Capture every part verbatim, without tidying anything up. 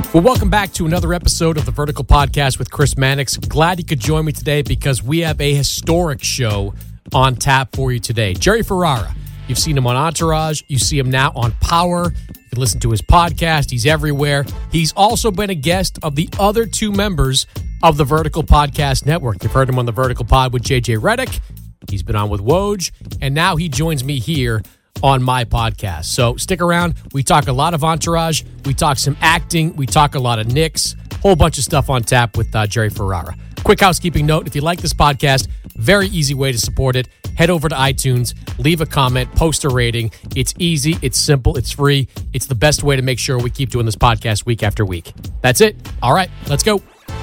Well, welcome back to another episode of the Vertical Podcast with Chris Mannix. Glad you could join me today because we have a historic show on tap for you today. Jerry Ferrara, you've seen him on Entourage. You see him now on Power. You can listen to his podcast. He's everywhere. He's also been a guest of the other two members of the Vertical Podcast Network. You've heard him on the Vertical Pod with J J Redick. He's been on with Woj. And now he joins me here on my podcast. So stick around. We talk a lot of Entourage. We talk some acting. We talk a lot of Knicks. Whole bunch of stuff on tap with uh, Jerry Ferrara. Quick housekeeping note. If you like this podcast, very easy way to support it. Head over to iTunes, leave a comment, post a rating. It's easy. It's simple. It's free. It's the best way to make sure we keep doing this podcast week after week. That's it. All right, let's go.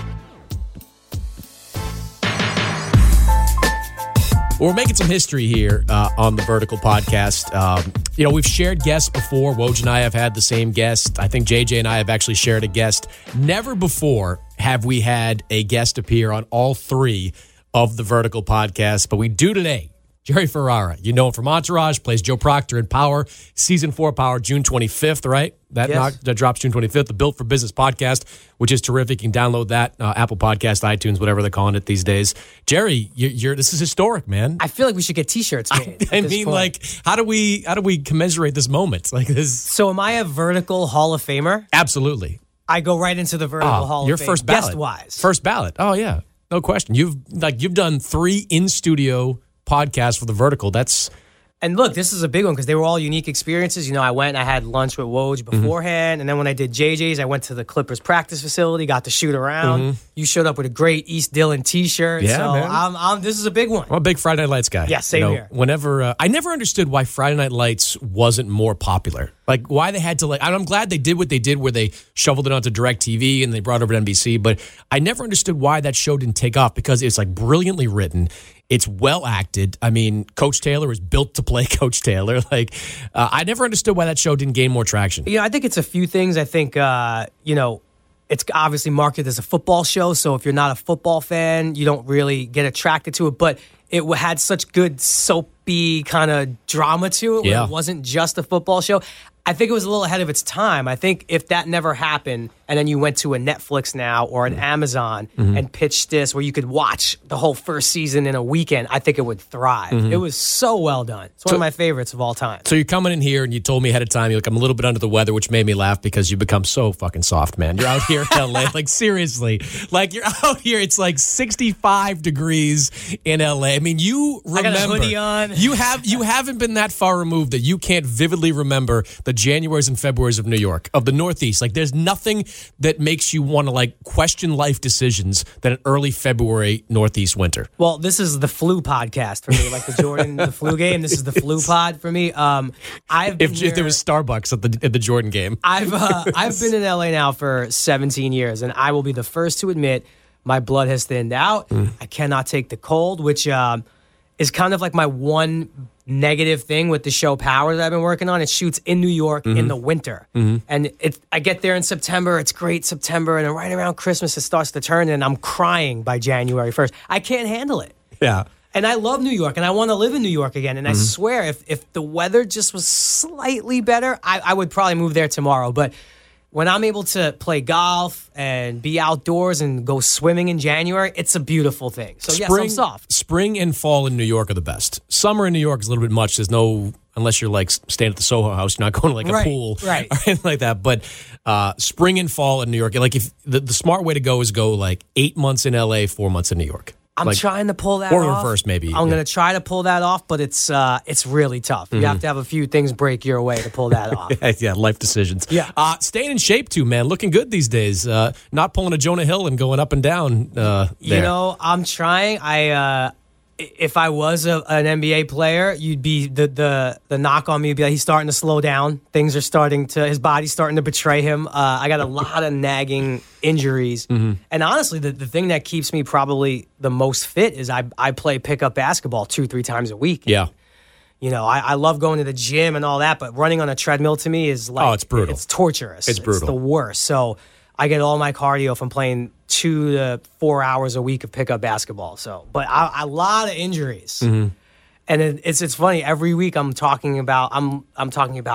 We're making some history here uh, on the Vertical Podcast. Um, you know, we've shared guests before. Woj and I have had the same guest. I think J J and I have actually shared a guest. Never before have we had a guest appear on all three of the Vertical Podcasts, but we do today. Jerry Ferrara, you know him from Entourage, plays Joe Proctor in Power. Season four Power, June twenty-fifth, right? That, yes. knock, that drops June twenty-fifth. The Built for Business podcast, which is terrific. You can download that, uh, Apple Podcast, iTunes, whatever they're calling it these days. Jerry, you're, you're this is historic, man. I feel like we should get T-shirts made. I, I mean, point. like, how do we how do we commiserate this moment? Like this. So, am I a Vertical Hall of Famer? Absolutely. I go right into the Vertical oh, Hall your of Fame. First ballot. Guest-wise. First ballot. Oh yeah, no question. You've like you've done three in studio podcast for the Vertical. That's and look, this is a big one because they were all unique experiences. You know, I went and I had lunch with Woj beforehand, mm-hmm. and then when I did J J's, I went to the Clippers practice facility, got to shoot around. Mm-hmm. You showed up with a great East Dillon T-shirt. Yeah, so man. I'm, I'm, this is a big one. I'm a big Friday Night Lights guy. Yeah, same you know, here. Whenever uh, I never understood why Friday Night Lights wasn't more popular. Like why they had to like. I'm glad they did what they did, where they shoveled it onto DirecTV and they brought it over to N B C. But I never understood why that show didn't take off because it's like brilliantly written. It's well acted. I mean, Coach Taylor is built to play Coach Taylor. Like, uh, I never understood why that show didn't gain more traction. You know, I think it's a few things. I think, uh, you know, it's obviously marketed as a football show. So if you're not a football fan, you don't really get attracted to it. But it had such good soapy kind of drama to it. Where Yeah. It wasn't just a football show. I think it was a little ahead of its time. I think if that never happened and then you went to a Netflix now or an mm-hmm. Amazon mm-hmm. and pitched this where you could watch the whole first season in a weekend, I think it would thrive. Mm-hmm. It was so well done. It's one so, of my favorites of all time. So you're coming in here and you told me ahead of time, you're like, I'm a little bit under the weather, which made me laugh because you become so fucking soft, man. You're out here in L A. Like, seriously. Like, you're out here. It's like sixty-five degrees in L A. I mean, you remember. I got a hoodie on. You, have, you haven't been that far removed that you can't vividly remember the Januaries and Februaries of New York, of the Northeast. Like, there's nothing that makes you want to, like, question life decisions than an early February Northeast winter. Well, this is the flu podcast for me, like the Jordan, the flu game. This is the flu pod for me. Um, I've been if, here, if there was Starbucks at the at the Jordan game. I've uh, I've been in L A now for seventeen years, and I will be the first to admit my blood has thinned out. Mm. I cannot take the cold, which um, is kind of like my one negative thing with the show Power that I've been working on. It shoots in New York mm-hmm. in the winter. Mm-hmm. And it, I get there in September. It's great September. And then right around Christmas, it starts to turn. And I'm crying by January first. I can't handle it. Yeah. And I love New York. And I want to live in New York again. And mm-hmm. I swear, if if the weather just was slightly better, I, I would probably move there tomorrow. But when I'm able to play golf and be outdoors and go swimming in January, it's a beautiful thing. So, yes, spring, I'm soft. Spring and fall in New York are the best. Summer in New York is a little bit much. There's no, unless you're like staying at the Soho House, you're not going to like a right, pool right. or anything like that. But uh, spring and fall in New York, like if the, the smart way to go is go like eight months in L A, four months in New York. I'm like, trying to pull that or off. Or reverse, maybe. I'm yeah. going to try to pull that off, but it's uh, it's really tough. You mm-hmm. have to have a few things break your way to pull that off. yeah, yeah, life decisions. Yeah. Uh, staying in shape, too, man. Looking good these days. Uh, not pulling a Jonah Hill and going up and down uh, there. You know, I'm trying. I uh, If I was a, an N B A player, you'd be the, the, the knock on me would be like, he's starting to slow down. Things are starting to, his body's starting to betray him. Uh, I got a lot of nagging injuries. Mm-hmm. And honestly, the, the thing that keeps me probably the most fit is I, I play pickup basketball two, three times a week. Yeah. You know, I, I love going to the gym and all that, but running on a treadmill to me is like, oh, it's brutal. It's torturous. It's brutal. It's the worst. So I get all my cardio from playing two to four hours a week of pickup basketball. So, but I, a lot of injuries, mm-hmm. and it, it's it's funny. Every week I'm talking about I'm I'm talking about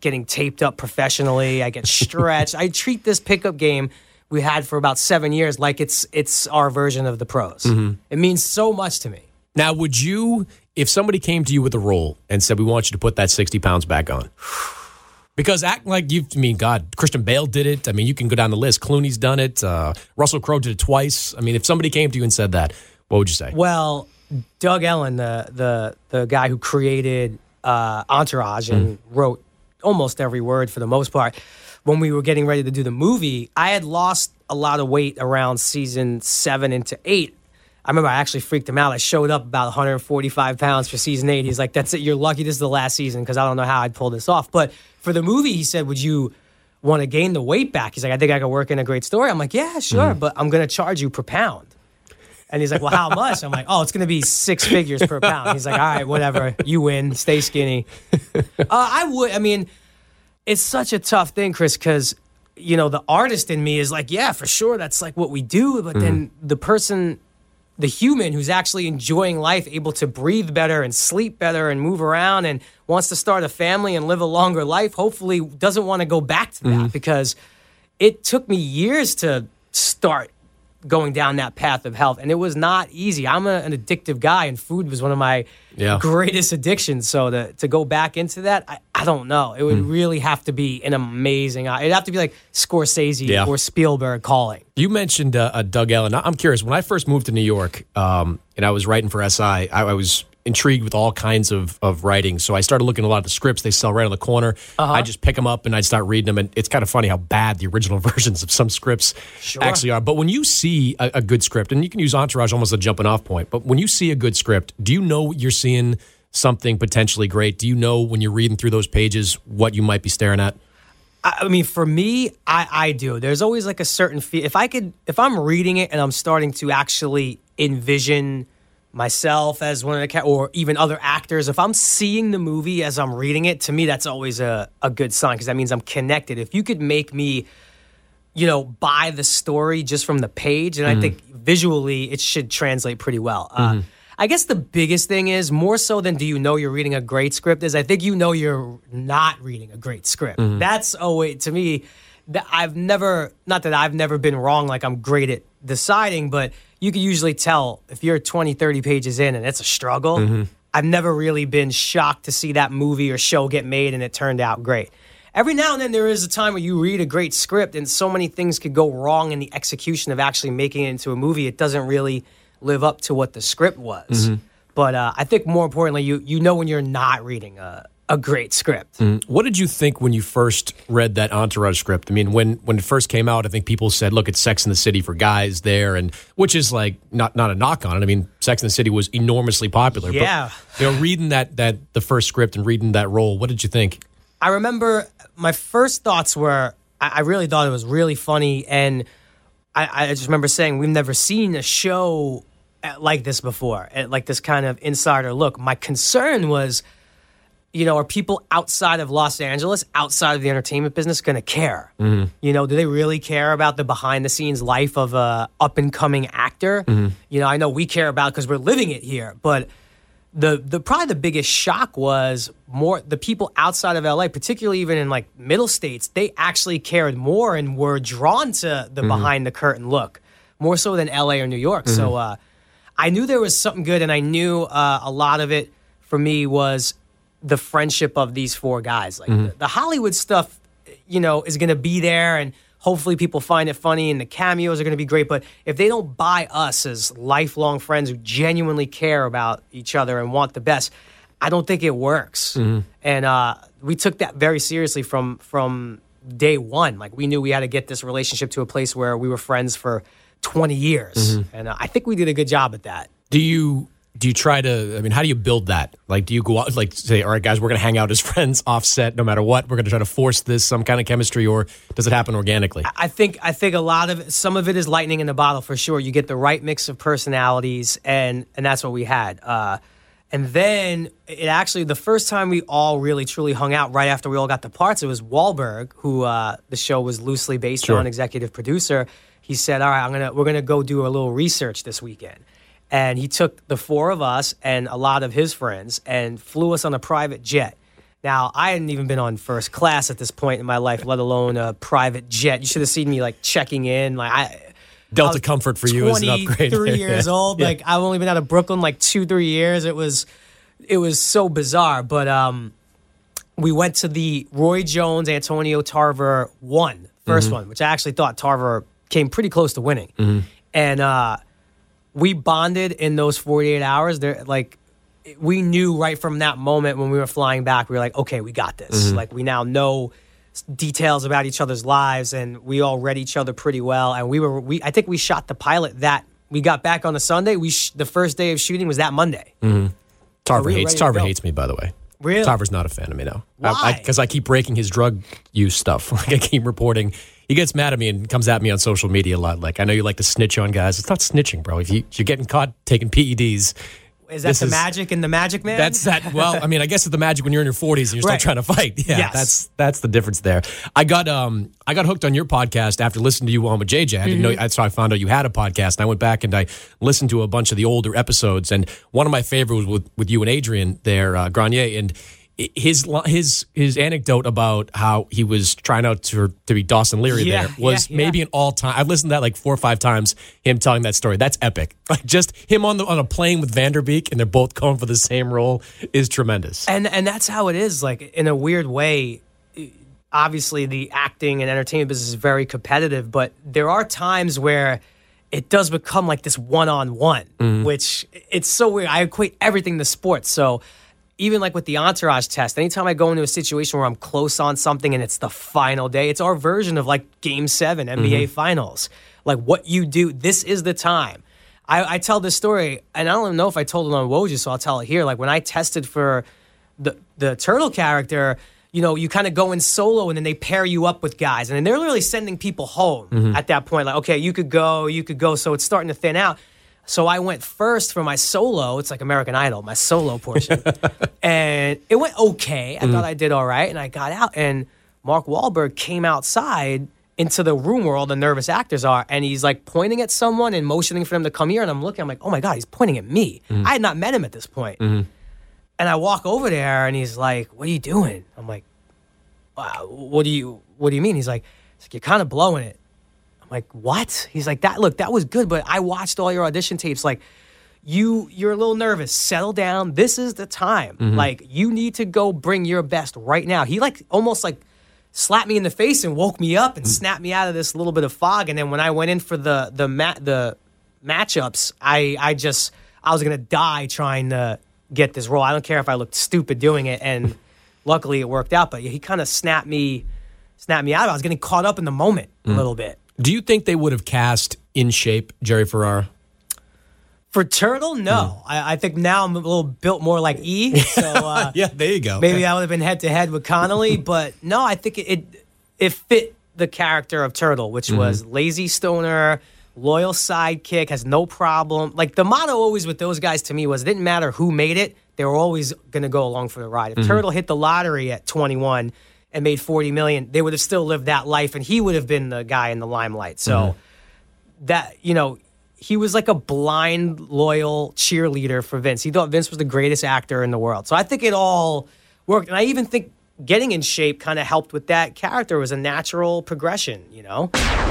getting taped up professionally. I get stretched. I treat this pickup game we had for about seven years like it's it's our version of the pros. Mm-hmm. It means so much to me. Now, would you, if somebody came to you with a role and said, we want you to put that sixty pounds back on? Because acting like you, I mean, God, Christian Bale did it. I mean, you can go down the list. Clooney's done it. Uh, Russell Crowe did it twice. I mean, if somebody came to you and said that, what would you say? Well, Doug Ellen, the the the guy who created uh, Entourage and mm. wrote almost every word for the most part, when we were getting ready to do the movie, I had lost a lot of weight around season seven into eight. I remember I actually freaked him out. I showed up about one hundred forty-five pounds for season eight. He's like, that's it. You're lucky this is the last season because I don't know how I'd pull this off. But for the movie, he said, would you want to gain the weight back? He's like, I think I could work in a great story. I'm like, yeah, sure, mm. but I'm going to charge you per pound. And he's like, well, how much? I'm like, oh, it's going to be six figures per pound. He's like, all right, whatever. You win. Stay skinny. uh, I would. I mean, it's such a tough thing, Chris, because, you know, the artist in me is like, yeah, for sure, that's like what we do. But mm. then the person, the human who's actually enjoying life, able to breathe better and sleep better and move around and wants to start a family and live a longer life, hopefully doesn't want to go back to that mm. because it took me years to start going down that path of health. And it was not easy. I'm a, an addictive guy, and food was one of my yeah. greatest addictions. So to, to go back into that, I, I don't know. It would mm. really have to be an amazing, it'd have to be like Scorsese yeah. or Spielberg calling. You mentioned uh, uh, Doug Ellen. I'm curious, when I first moved to New York um, and I was writing for S I, I, I was intrigued with all kinds of, of writing. So I started looking at a lot of the scripts they sell right on the corner. Uh-huh. I just pick them up and I'd start reading them. And it's kind of funny how bad the original versions of some scripts sure. actually are. But when you see a, a good script, and you can use Entourage almost as a jumping off point, but when you see a good script, do you know you're seeing something potentially great? Do you know when you're reading through those pages what you might be staring at? I mean, for me, I, I do. There's always like a certain feel. If I could, if I'm reading it and I'm starting to actually envision myself as one of the ca- or even other actors, if I'm seeing the movie as I'm reading it, to me that's always a, a good sign because that means I'm connected. If you could make me, you know, buy the story just from the page, and mm-hmm. I think visually it should translate pretty well. Mm-hmm. Uh, I guess the biggest thing is, more so than do you know you're reading a great script, is I think you know you're not reading a great script. Mm-hmm. That's, oh wait, to me, that I've never, not that I've never been wrong, like I'm great at deciding, but you can usually tell if you're twenty, thirty pages in and it's a struggle. Mm-hmm. I've never really been shocked to see that movie or show get made and it turned out great. Every now and then there is a time where you read a great script and so many things could go wrong in the execution of actually making it into a movie. It doesn't really live up to what the script was. Mm-hmm. But uh, I think more importantly, you you know when you're not reading a, a great script. Mm. What did you think when you first read that Entourage script? I mean, when, when it first came out, I think people said, look, it's Sex and the City for guys there, and which is like not not a knock on it. I mean, Sex and the City was enormously popular. Yeah. But, you know, reading that, that the first script and reading that role, what did you think? I remember my first thoughts were, I, I really thought it was really funny, and I, I just remember saying, we've never seen a show like this before, like this kind of insider look. My concern was, you know, are people outside of Los Angeles, outside of the entertainment business, going to care? Mm-hmm. You know, do they really care about the behind-the-scenes life of a up-and-coming actor? Mm-hmm. You know, I know we care about it because we're living it here, but the the probably the biggest shock was more the people outside of L A, particularly even in like middle states, they actually cared more and were drawn to the mm-hmm. behind-the-curtain look, more so than L A or New York. Mm-hmm. So uh, I knew there was something good, and I knew uh, a lot of it for me was the friendship of these four guys. Like mm-hmm. the, the Hollywood stuff, you know, is going to be there, and hopefully people find it funny, and the cameos are going to be great. But if they don't buy us as lifelong friends who genuinely care about each other and want the best, I don't think it works. Mm-hmm. And uh, we took that very seriously from from day one. Like, we knew we had to get this relationship to a place where we were friends for twenty years. Mm-hmm. And uh, I think we did a good job at that. Do you... Do you try to, I mean, how do you build that? Like, do you go out, like, say, all right, guys, we're going to hang out as friends offset no matter what? We're going to try to force this, some kind of chemistry, or does it happen organically? I think I think a lot of it, some of it is lightning in the bottle for sure. You get the right mix of personalities, and, and that's what we had. Uh, and then it actually, the first time we all really, truly hung out right after we all got the parts, it was Wahlberg, who uh, the show was loosely based sure. on, executive producer. He said, all right, I'm gonna we're going to go do a little research this weekend. And he took the four of us and a lot of his friends and flew us on a private jet Now, I hadn't even been on first class at this point in my life, let alone a private jet. You should have seen me like checking in. Like I, Delta I Comfort for you is an upgrade. twenty-three years yeah. old. Yeah. Like I've only been out of Brooklyn like two, three years. It was, it was so bizarre. But um, we went to the Roy Jones Antonio Tarver one, first mm-hmm. one, which I actually thought Tarver came pretty close to winning, mm-hmm. and uh, we bonded in those forty-eight hours. There, like. We knew right from that moment when we were flying back, we were like, okay, we got this. Mm-hmm. Like, we now know details about each other's lives, and we all read each other pretty well. And we were, we I think we shot the pilot that we got back on a Sunday. We sh- the first day of shooting was that Monday. Mm-hmm. Tarver so we hates Tarver hates me, by the way. Really? Tarver's not a fan of me, no. Why? Because I, I, I keep breaking his drug use stuff. Like I keep reporting. He gets mad at me and comes at me on social media a lot. Like, I know you like to snitch on guys. It's not snitching, bro. If you, you're getting caught taking P E Ds. Is that this the is, magic in the Magic Man? That's that. Well, I mean, I guess it's the magic when you're in your forties and you're right. still trying to fight. Yeah, yes. that's that's the difference there. I got um I got hooked on your podcast after listening to you on with J J. I didn't mm-hmm. know. That's how I found out you had a podcast. And I went back and I listened to a bunch of the older episodes. And one of my favorites was with, with you and Adrian there, uh, Grenier, and his his his anecdote about how he was trying out to to be Dawson Leary yeah, there was yeah, maybe yeah. an all time. I've listened to that like four or five times. Him telling that story, that's epic. Like just him on the on a plane with Vanderbeek, and they're both going for the same role is tremendous. And and that's how it is. Like in a weird way, obviously the acting and entertainment business is very competitive, but there are times where it does become like this one on one, which it's so weird. I equate everything to sports, so. Even like with the entourage test, anytime I go into a situation where I'm close on something and it's the final day, it's our version of like game seven, N B A mm-hmm. finals. Like what you do, this is the time. I, I tell this story, and I don't even know if I told it on Woj, so I'll tell it here. Like when I tested for the, the turtle character, you know, you kind of go in solo and then they pair you up with guys. And then they're literally sending people home mm-hmm. at that point. Like, okay, you could go, you could go. So it's starting to thin out. So I went first for my solo. It's like American Idol, my solo portion. And it went okay. I mm. thought I did all right. And I got out, and Mark Wahlberg came outside into the room where all the nervous actors are, and he's like pointing at someone and motioning for them to come here. And I'm looking, I'm like, oh my God, he's pointing at me. Mm. I had not met him at this point. Mm-hmm. And I walk over there, and he's like, what are you doing? I'm like, wow, what do you, what do you mean? He's like, he's like you're kind of blowing it. Like, what? He's like, that. Look, that was good, but I watched all your audition tapes. Like, you, you're a little nervous. Settle down. This is the time. Mm-hmm. Like, you need to go bring your best right now. He, like, almost, like, slapped me in the face and woke me up and mm-hmm. snapped me out of this little bit of fog. And then when I went in for the the ma- the matchups, I, I just, I was going to die trying to get this role. I don't care if I looked stupid doing it. And luckily it worked out. But he kind of snapped me, snapped me out of it. I was getting caught up in the moment mm-hmm. a little bit. Do you think they would have cast in shape Jerry Ferrara? For Turtle, no. Mm. I, I think now I'm a little built more like E. So uh, yeah, there you go. Maybe I would have been head to head with Connolly, but no, I think it, it it fit the character of Turtle, which mm-hmm. was lazy stoner, loyal sidekick, has no problem. Like the motto always with those guys to me was it didn't matter who made it, they were always going to go along for the ride. If mm-hmm. Turtle hit the lottery at twenty-one and made forty million dollars, they would have still lived that life, and he would have been the guy in the limelight. So mm-hmm. that, you know, he was like a blind, loyal cheerleader for Vince. He thought Vince was the greatest actor in the world. So I think it all worked. And I even think getting in shape kind of helped with that character. It was a natural progression, you know?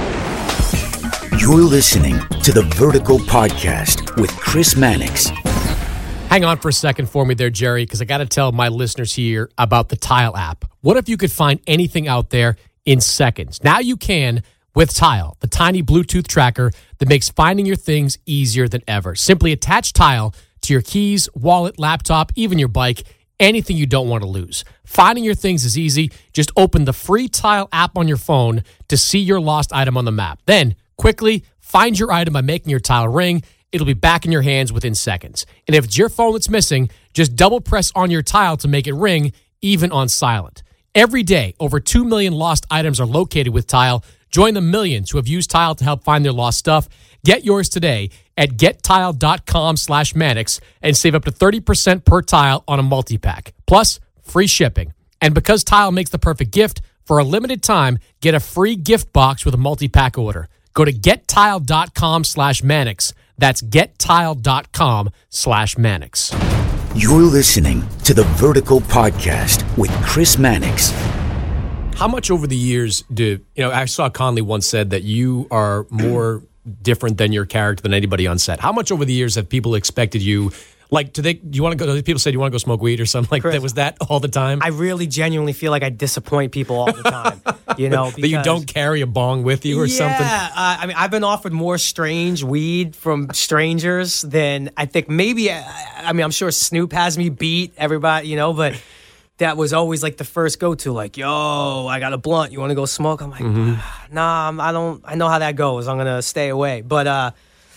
You're listening to the Vertical Podcast with Chris Mannix. Hang on for a second for me there, Jerry, because I got to tell my listeners here about the Tile app. What if you could find anything out there in seconds? Now you can with Tile, the tiny Bluetooth tracker that makes finding your things easier than ever. Simply attach Tile to your keys, wallet, laptop, even your bike, anything you don't want to lose. Finding your things is easy. Just open the free Tile app on your phone to see your lost item on the map. Then, quickly find your item by making your Tile ring. It'll be back in your hands within seconds. And if it's your phone that's missing, just double press on your Tile to make it ring, even on silent. Every day, over two million lost items are located with Tile. Join the millions who have used Tile to help find their lost stuff. Get yours today at gettile.com slash Mannix and save up to thirty percent per tile on a multi-pack. Plus, free shipping. And because Tile makes the perfect gift, for a limited time, get a free gift box with a multi-pack order. Go to gettile.com slash Mannix. That's gettile.com slash Mannix. You're listening to the Vertical Podcast with Chris Mannix. How much over the years do, you know, I saw Conley once said that you are more different than your character than anybody on set. How much over the years have people expected you, like, do they, do you want to go, people say, do you want to go smoke weed or something like Chris, that? Was that all the time? I really genuinely feel like I disappoint people all the time, you know. That you don't carry a bong with you or yeah, something? Yeah, uh, I mean, I've been offered more strange weed from strangers than I think maybe, I, I mean, I'm sure Snoop has me beat, everybody, you know, but that was always like the first go-to, like, yo, I got a blunt, you want to go smoke? I'm like, mm-hmm. nah, I'm, I don't, I know how that goes. I'm going to stay away. But, uh,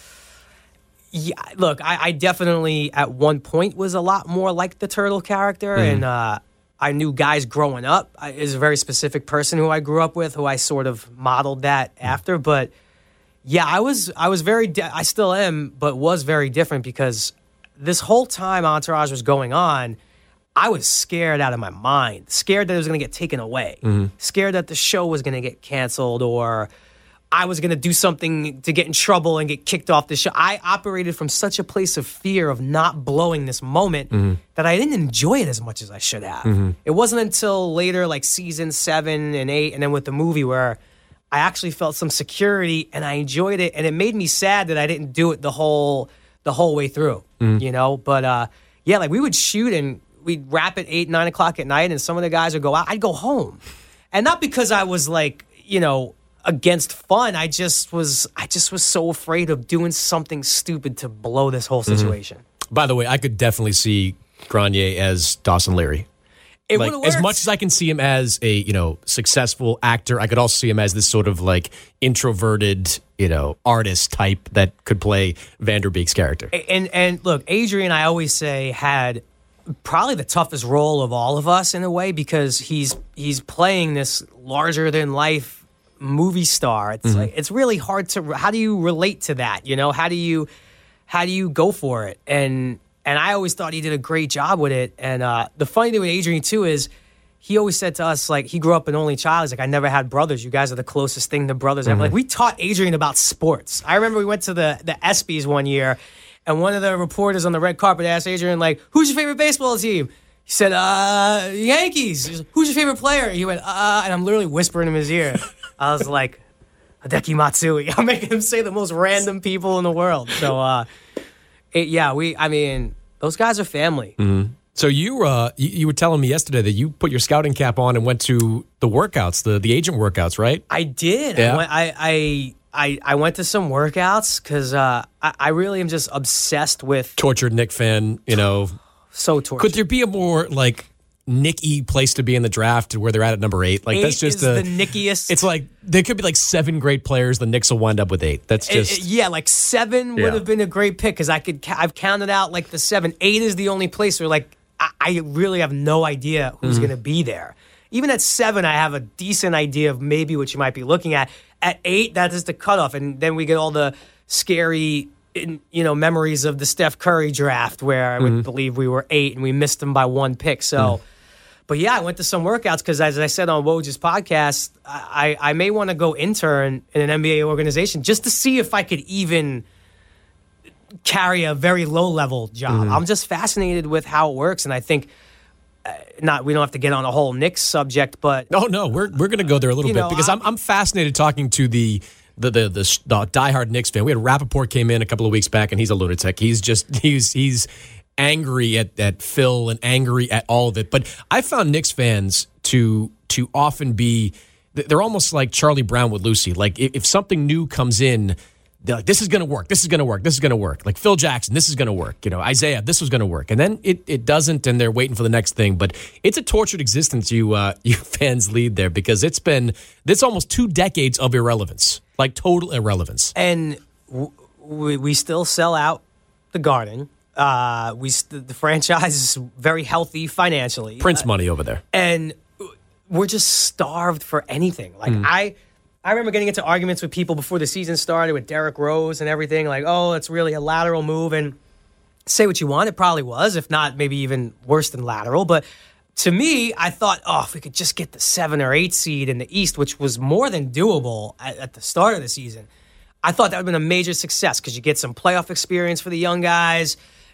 yeah, look, I, I definitely at one point was a lot more like the Turtle character, mm-hmm. and uh, I knew guys growing up. I is a very specific person who I grew up with, who I sort of modeled that mm-hmm. after. But yeah, I was I was very di- I still am, but was very different because this whole time Entourage was going on, I was scared out of my mind, scared that it was going to get taken away, mm-hmm. scared that the show was going to get canceled or I was going to do something to get in trouble and get kicked off the show. I operated from such a place of fear of not blowing this moment mm-hmm. that I didn't enjoy it as much as I should have. Mm-hmm. It wasn't until later, like season seven and eight, and then with the movie where I actually felt some security and I enjoyed it, and it made me sad that I didn't do it the whole the whole way through, mm-hmm. you know? But uh, yeah, like we would shoot and we'd wrap at eight, nine o'clock at night, and some of the guys would go out. I'd go home. And not because I was like, you know, against fun. I just was I just was so afraid of doing something stupid to blow this whole situation. Mm-hmm. By the way, I could definitely see Grenier as Dawson Leary. It like, as much as I can see him as a, you know, successful actor, I could also see him as this sort of like introverted, you know, artist type that could play Vanderbeek's character. And and look, Adrian, I always say, had probably the toughest role of all of us in a way, because he's he's playing this larger than life movie star. It's mm-hmm. like it's really hard to. How do you relate to that? You know, how do you how do you go for it? And and I always thought he did a great job with it. And uh, the funny thing with Adrian too is he always said to us, like, he grew up an only child. He's like, I never had brothers. You guys are the closest thing to brothers. Mm-hmm. Like, we taught Adrian about sports. I remember we went to the the ESPYs one year, and one of the reporters on the red carpet asked Adrian, like, who's your favorite baseball team? He said, uh, Yankees. He said, who's your favorite player? He went, uh, and I'm literally whispering in his ear. I was like, Hideki Matsui. I'm making him say the most random people in the world. So, uh, it, yeah, we, I mean, those guys are family. Mm-hmm. So you, uh, you, you were telling me yesterday that you put your scouting cap on and went to the workouts, the, the agent workouts, right? I did. Yeah. I, went, I, I, I, I went to some workouts because uh, I, I really am just obsessed with... Tortured Knick fan, you know. So tortured. Could there be a more, like, Nicky place to be in the draft where they're at at number eight? Like, eight that's just is a, the Nickiest. It's like there could be like seven great players. The Knicks will wind up with eight. That's just it, it, yeah, like seven yeah. would have been a great pick because I could I've counted out like the seven. Eight is the only place where like I, I really have no idea who's mm-hmm. going to be there. Even at seven, I have a decent idea of maybe what you might be looking at. At eight, that is the cutoff, and then we get all the scary. In, you know, memories of the Steph Curry draft where I would mm-hmm. believe we were eight and we missed them by one pick. So, mm. but yeah, I went to some workouts because, as I said on Woj's podcast, I, I may want to go intern in an N B A organization just to see if I could even carry a very low level job. Mm-hmm. I'm just fascinated with how it works, and I think uh, not we don't have to get on a whole Knicks subject, but no, no, we're we're going to go there a little bit know, because I'm I'm fascinated talking to the. The, the the the diehard Knicks fan. We had Rappaport came in a couple of weeks back, and he's a lunatic. He's just he's he's angry at, at Phil and angry at all of it. But I found Knicks fans to to often be they're almost like Charlie Brown with Lucy. Like if, if something new comes in, they're like, this is going to work. This is going to work. This is going to work. Like Phil Jackson, this is going to work. You know, Isaiah, this was going to work. And then it, it doesn't, and they're waiting for the next thing. But it's a tortured existence you uh, you fans lead there because it's been this almost two decades of irrelevance. Like total irrelevance. And w- we, we still sell out the Garden. Uh, we st- the franchise is very healthy financially. Prince uh, money over there. And we're just starved for anything. Like mm. I I remember getting into arguments with people before the season started with Derrick Rose and everything. Like, oh, it's really a lateral move. And say what you want, it probably was. If not, maybe even worse than lateral. But to me, I thought, oh, if we could just get the seven or eight seed in the East, which was more than doable at, at the start of the season, I thought that would have been a major success because you get some playoff experience for the young guys.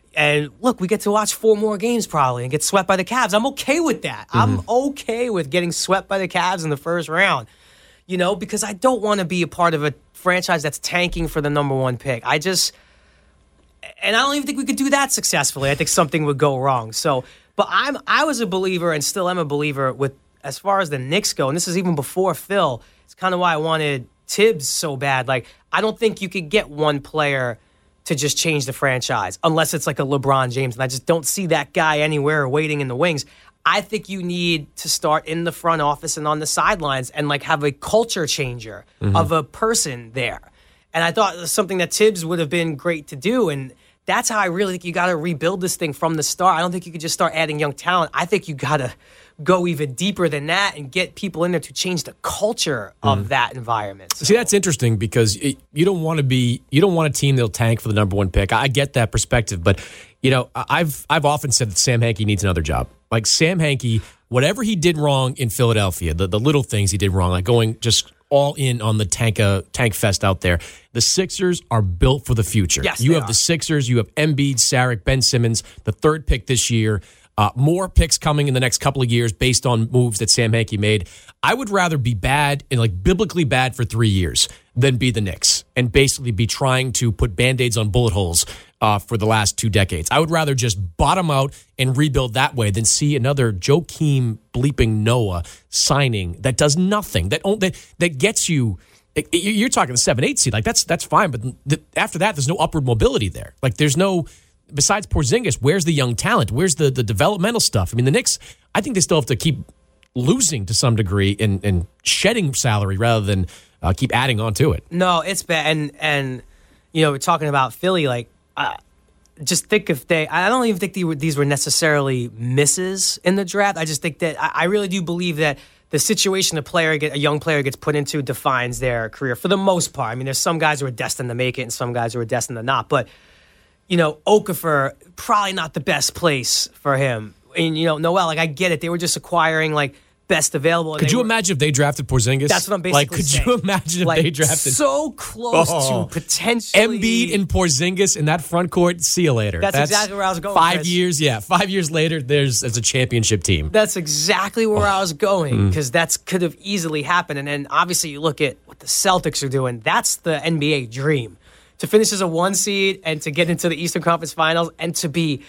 And look, we get to watch four more games probably and get swept by the Cavs. I'm okay with that. Mm-hmm. I'm okay with getting swept by the Cavs in the first round, you know, because I don't want to be a part of a franchise that's tanking for the number one pick. I just, and I don't even think we could do that successfully. I think something would go wrong. So, but I'm, I was a believer and still am a believer with, as far as the Knicks go, and this is even before Phil, it's kind of why I wanted Tibbs so bad. Like, I don't think you could get one player to just change the franchise unless it's like a LeBron James, and I just don't see that guy anywhere waiting in the wings. I think you need to start in the front office and on the sidelines and like have a culture changer mm-hmm. of a person there. And I thought it was something that Tibbs would have been great to do, and that's how I really think you got to rebuild this thing from the start. I don't think you could just start adding young talent. I think you got to go even deeper than that and get people in there to change the culture of mm. that environment. So. See, that's interesting because it, you don't want to be, you don't want a team that'll tank for the number one pick. I get that perspective, but you know, I've I've often said that Sam Hinkie needs another job. Like Sam Hinkie, whatever he did wrong in Philadelphia, the, the little things he did wrong, like going just all in on the tank uh, tank fest out there. The Sixers are built for the future. Yes, you have are. the Sixers, you have Embiid, Saric, Ben Simmons, the third pick this year. Uh, more picks coming in the next couple of years based on moves that Sam Hinkie made. I would rather be bad and like biblically bad for three years than be the Knicks and basically be trying to put Band-Aids on bullet holes uh, for the last two decades. I would rather just bottom out and rebuild that way than see another Joakim bleeping Noah signing that does nothing, that that, that gets you. You're talking the seven eight seed. Like that's that's fine, but the, after that, there's no upward mobility there. Like there's no. Besides Porzingis, where's the young talent? Where's the, the developmental stuff? I mean, the Knicks, I think they still have to keep losing to some degree and, and shedding salary rather than uh, keep adding on to it. No, it's bad. And, and you know, we're talking about Philly. Like, uh, just think if they, I don't even think they were, these were necessarily misses in the draft. I just think that, I, I really do believe that the situation a player, get, a young player gets put into defines their career for the most part. I mean, there's some guys who are destined to make it and some guys who are destined to not. But you know, Okafor, probably not the best place for him. And, you know, Noel, like, I get it. They were just acquiring, like, best available. Could you were, imagine if they drafted Porzingis? That's what I'm basically like, could saying. you imagine if like, they drafted? So close oh. to potentially. Embiid and Porzingis in that front court, see you later. That's, that's exactly where I was going. Five Chris. years, yeah. Five years later, there's as a championship team. That's exactly where oh. I was going, because mm. that could have easily happened. And then, obviously, you look at what the Celtics are doing. That's the N B A dream. To finish as a one seed and to get into the Eastern Conference Finals and to be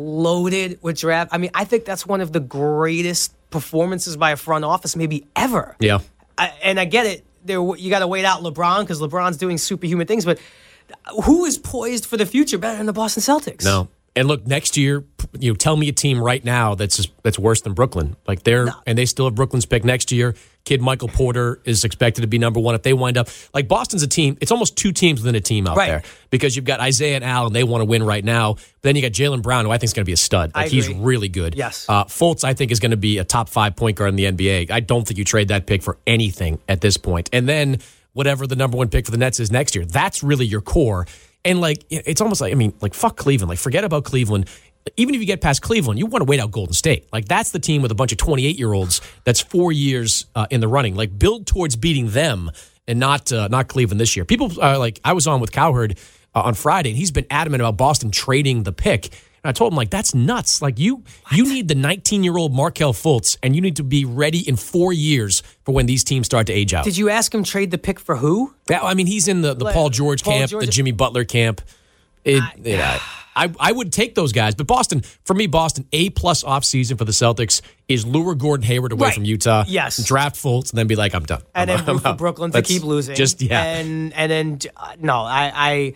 loaded with draft. I mean, I think that's one of the greatest performances by a front office maybe ever. Yeah. I, and I get it. There, you got to wait out LeBron because LeBron's doing superhuman things. But who is poised for the future better than the Boston Celtics? No. And look, next year, you know, tell me a team right now that's just, that's worse than Brooklyn. Like they're no. and they still have Brooklyn's pick next year. Kid Michael Porter is expected to be number one if they wind up. Like Boston's a team. It's almost two teams within a team out right. there because you've got Isaiah and Allen. They want to win right now. But then you got Jaylen Brown, who I think is going to be a stud. Like he's really good. Yes. Uh, Fultz, I think, is going to be a top five point guard in the N B A. I don't think you trade that pick for anything at this point. And then whatever the number one pick for the Nets is next year, that's really your core. And like it's almost like I mean, like fuck Cleveland. Like forget about Cleveland. Even if you get past Cleveland, you want to wait out Golden State. Like, that's the team with a bunch of twenty-eight-year-olds that's four years uh, in the running. Like, build towards beating them and not uh, not Cleveland this year. People are like, I was on with Cowherd uh, on Friday, and he's been adamant about Boston trading the pick. And I told him, like, that's nuts. Like, you what? you need the nineteen-year-old Markelle Fultz, and you need to be ready in four years for when these teams start to age out. Did you ask him trade the pick for who? Yeah, I mean, he's in the, the like, Paul George Paul camp, George. the Jimmy Butler camp. It, I, yeah. I, I would take those guys, but Boston, for me, Boston, A-plus offseason for the Celtics is lure Gordon Hayward away right. from Utah. Yes. Draft Fultz, and then be like, I'm done. And I'm then root for Brooklyn to keep losing. Just, yeah. And and then, uh, no, I, I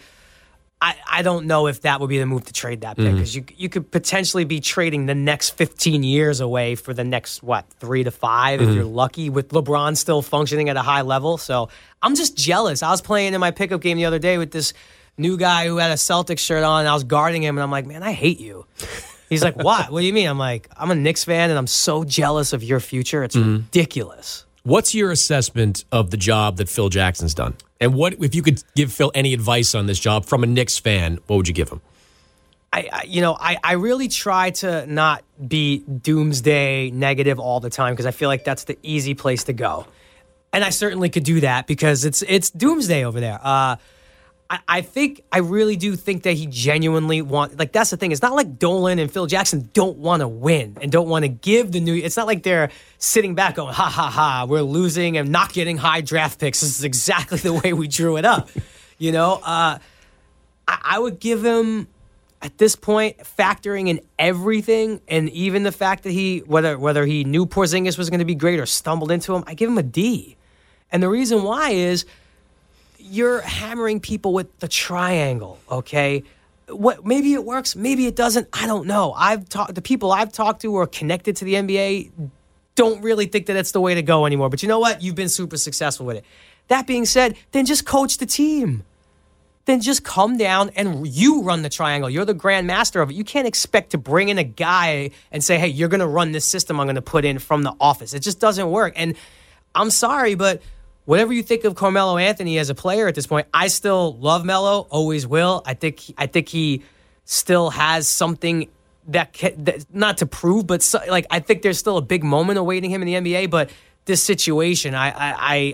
I I don't know if that would be the move to trade that pick, because mm-hmm. you, you could potentially be trading the next fifteen years away for the next, what, three to five, mm-hmm. if you're lucky, with LeBron still functioning at a high level. So I'm just jealous. I was playing in my pickup game the other day with this new guy who had a Celtics shirt on, and I was guarding him, and I'm like, man, I hate you. He's like, what? What do you mean? I'm like, I'm a Knicks fan, and I'm so jealous of your future. It's mm-hmm. ridiculous. What's your assessment of the job that Phil Jackson's done? And what if you could give Phil any advice on this job from a Knicks fan, what would you give him? I, I you know, I, I really try to not be doomsday negative all the time, because I feel like that's the easy place to go. And I certainly could do that because it's it's doomsday over there. Uh I, I think, I really do think that he genuinely want, like, that's the thing. It's not like Dolan and Phil Jackson don't want to win and don't want to give the new, it's not like they're sitting back going, ha, ha, ha, we're losing and not getting high draft picks. This is exactly the way we drew it up. You know, uh, I, I would give him, at this point, factoring in everything, and even the fact that he, whether whether he knew Porzingis was going to be great or stumbled into him, I give him a D. And the reason why is, you're hammering people with the triangle, okay? What maybe it works, maybe it doesn't. I don't know. I've talked the people I've talked to who are connected to the N B A don't really think that it's the way to go anymore. But you know what? You've been super successful with it. That being said, then just coach the team. Then just come down and you run the triangle. You're the grand master of it. You can't expect to bring in a guy and say, hey, you're going to run this system I'm going to put in from the office. It just doesn't work. And I'm sorry, but whatever you think of Carmelo Anthony as a player at this point, I still love Melo, always will. I think I think he still has something that, can, that not to prove, but so, like I think there's still a big moment awaiting him in the N B A. But this situation, I I I,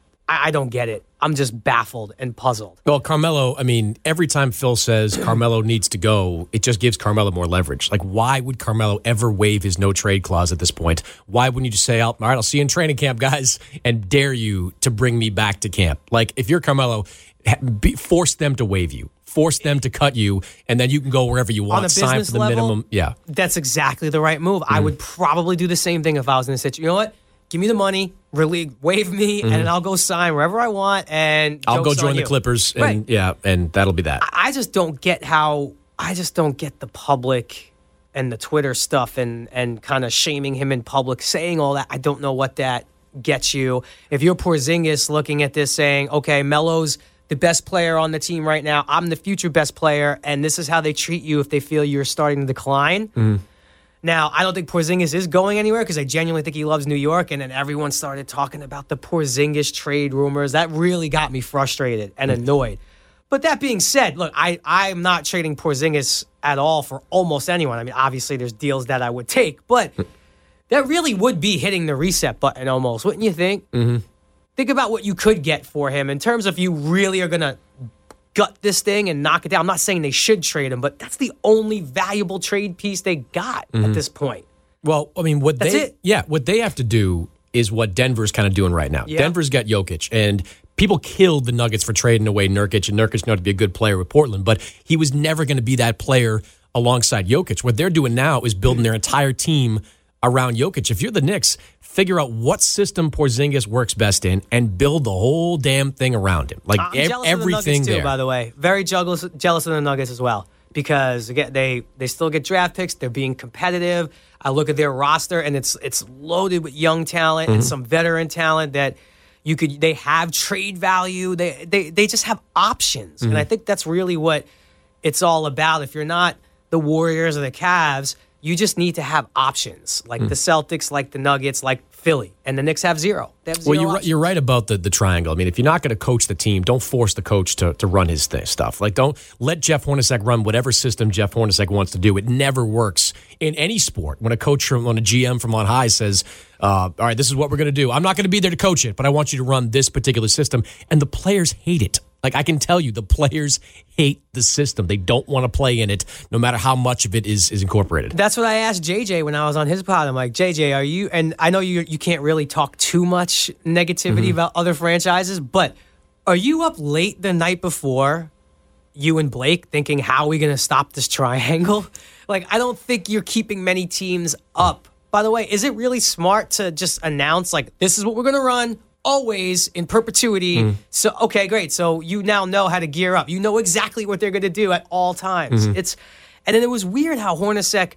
I don't get it. I'm just baffled and puzzled. Well, Carmelo, I mean, every time Phil says Carmelo needs to go, it just gives Carmelo more leverage. Like, why would Carmelo ever waive his no-trade clause at this point? Why wouldn't you just say, all right, I'll see you in training camp, guys, and dare you to bring me back to camp? Like, if you're Carmelo, be, force them to waive you. Force them to cut you, and then you can go wherever you want. On a Sign business for the level, minimum. Yeah. That's exactly the right move. Mm-hmm. I would probably do the same thing if I was in a situation. You know what? Give me the money, really waive me, mm-hmm. and I'll go sign wherever I want. And I'll go join the Clippers, and right. yeah, and that'll be that. I just don't get how I just don't get the public and the Twitter stuff and and kind of shaming him in public, saying all that. I don't know what that gets you. If you're Porzingis looking at this, saying, "Okay, Melo's the best player on the team right now. I'm the future best player, and this is how they treat you if they feel you're starting to decline." Mm-hmm. Now, I don't think Porzingis is going anywhere because I genuinely think he loves New York, and then everyone started talking about the Porzingis trade rumors. That really got me frustrated and annoyed. But that being said, look, I, I'm not trading Porzingis at all for almost anyone. I mean, obviously there's deals that I would take, but that really would be hitting the reset button almost, wouldn't you think? Mm-hmm. Think about what you could get for him in terms of you really are going to gut this thing and knock it down. I'm not saying they should trade him, but that's the only valuable trade piece they got mm-hmm. at this point. Well, I mean, what that's they it. yeah, what they have to do is what Denver's kind of doing right now. Yeah. Denver's got Jokic, and people killed the Nuggets for trading away Nurkic, and Nurkic known to be a good player with Portland, but he was never going to be that player alongside Jokic. What they're doing now is building their entire team around Jokic. If you're the Knicks, figure out what system Porzingis works best in and build the whole damn thing around him. Like I'm ev- jealous everything of the Nuggets there. too, by the way. Very jealous, jealous of the Nuggets as well because again, they they still get draft picks. They're being competitive. I look at their roster and it's it's loaded with young talent mm-hmm. and some veteran talent that you could. They have trade value. They they they just have options, mm-hmm. and I think that's really what it's all about. If you're not the Warriors or the Cavs, you just need to have options, like mm. the Celtics, like the Nuggets, like Philly, and the Knicks have zero. They have zero well, you're options. right, you're right about the, the triangle. I mean, if you're not going to coach the team, don't force the coach to, to run his th- stuff. Like, don't let Jeff Hornacek run whatever system Jeff Hornacek wants to do. It never works in any sport. When a coach from, when a G M from on high says, uh, all right, this is what we're going to do. I'm not going to be there to coach it, but I want you to run this particular system. And the players hate it. Like, I can tell you, the players hate the system. They don't want to play in it, no matter how much of it is, is incorporated. That's what I asked J J when I was on his pod. I'm like, J J, are you, and I know you you can't really talk too much negativity mm-hmm. about other franchises, but are you up late the night before, you and Blake, thinking, how are we going to stop this triangle? Like, I don't think you're keeping many teams up. By the way, is it really smart to just announce, like, this is what we're going to run? Always in perpetuity. Mm. So, okay, great. So you now know how to gear up. You know exactly what they're going to do at all times. Mm-hmm. It's, and then it was weird how Hornacek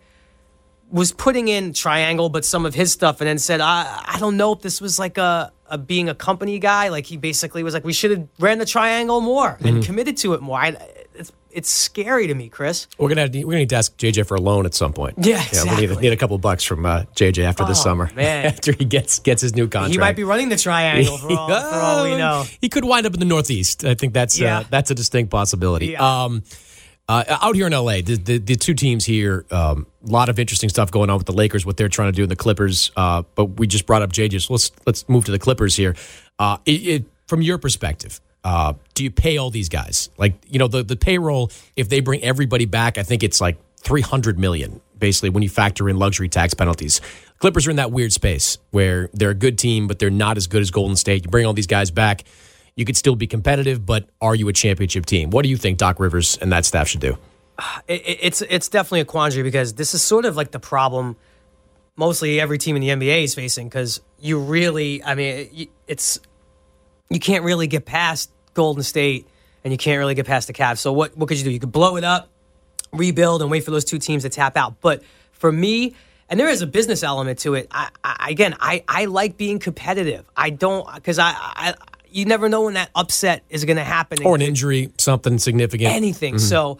was putting in triangle, but some of his stuff, and then said, I, I don't know if this was like a, a being a company guy. Like, he basically was like, we should have ran the triangle more mm-hmm. and committed to it more. I, it's it's scary to me, Chris. We're gonna have to, we're gonna need to ask J J for a loan at some point. Yeah, exactly. Yeah, we need, need a couple bucks from uh, J J after oh, this summer. Man. After he gets gets his new contract, he might be running the triangle for all, for all we know. He could wind up in the Northeast. I think that's yeah. uh, that's a distinct possibility. Yeah. Um, uh, out here in L A, the, the, the two teams here, a um, lot of interesting stuff going on with the Lakers, what they're trying to do, and the Clippers. Uh, but we just brought up J J, so let's let's move to the Clippers here. Uh, it, it, from your perspective, uh, do you pay all these guys? Like, you know, the, the payroll, if they bring everybody back, I think it's like three hundred million dollars, basically, when you factor in luxury tax penalties. Clippers are in that weird space where they're a good team, but they're not as good as Golden State. You bring all these guys back, you could still be competitive, but are you a championship team? What do you think Doc Rivers and that staff should do? It, it's it's definitely a quandary because this is sort of like the problem mostly every team in the N B A is facing because you really, I mean, it's you can't really get past Golden State and you can't really get past the Cavs. So what, what could you do? You could blow it up, rebuild, and wait for those two teams to tap out. But for me, and there is a business element to it, I, I, again, I, I like being competitive. I don't, because I, I you never know when that upset is going to happen. Or an injury, something significant. Anything. Mm-hmm. So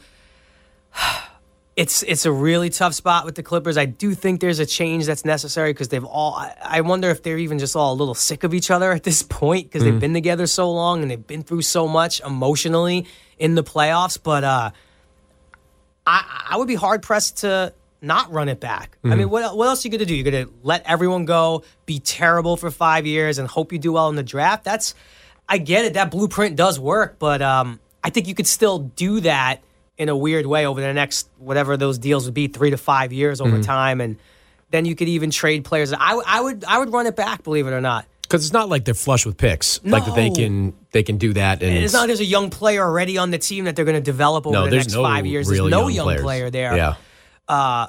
it's it's a really tough spot with the Clippers. I do think there's a change that's necessary because they've all, I, I wonder if they're even just all a little sick of each other at this point because mm-hmm. they've been together so long and they've been through so much emotionally in the playoffs. But uh, I, I would be hard-pressed to not run it back. Mm-hmm. I mean, what, what else are you going to do? You're going to let everyone go, be terrible for five years, and hope you do well in the draft? That's, I get it. That blueprint does work, but um, I think you could still do that in a weird way over the next, whatever those deals would be, three to five years over mm-hmm. time, and then you could even trade players. I, I would I would run it back, believe it or not. Because it's not like they're flush with picks. No. Like that they can they can do that. And it's not like there's a young player already on the team that they're going to develop over no, the next no five years. There's no young, young player there. Yeah. Uh,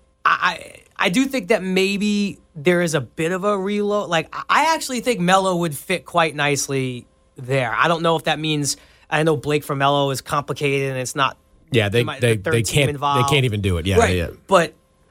I I do think that maybe there is a bit of a reload. Like I actually think Melo would fit quite nicely there. I don't know if that means. I know Blake for Melo is complicated and it's not. Yeah, they my, they, the they can't involved. they can't even do it. Yeah, right. yeah. But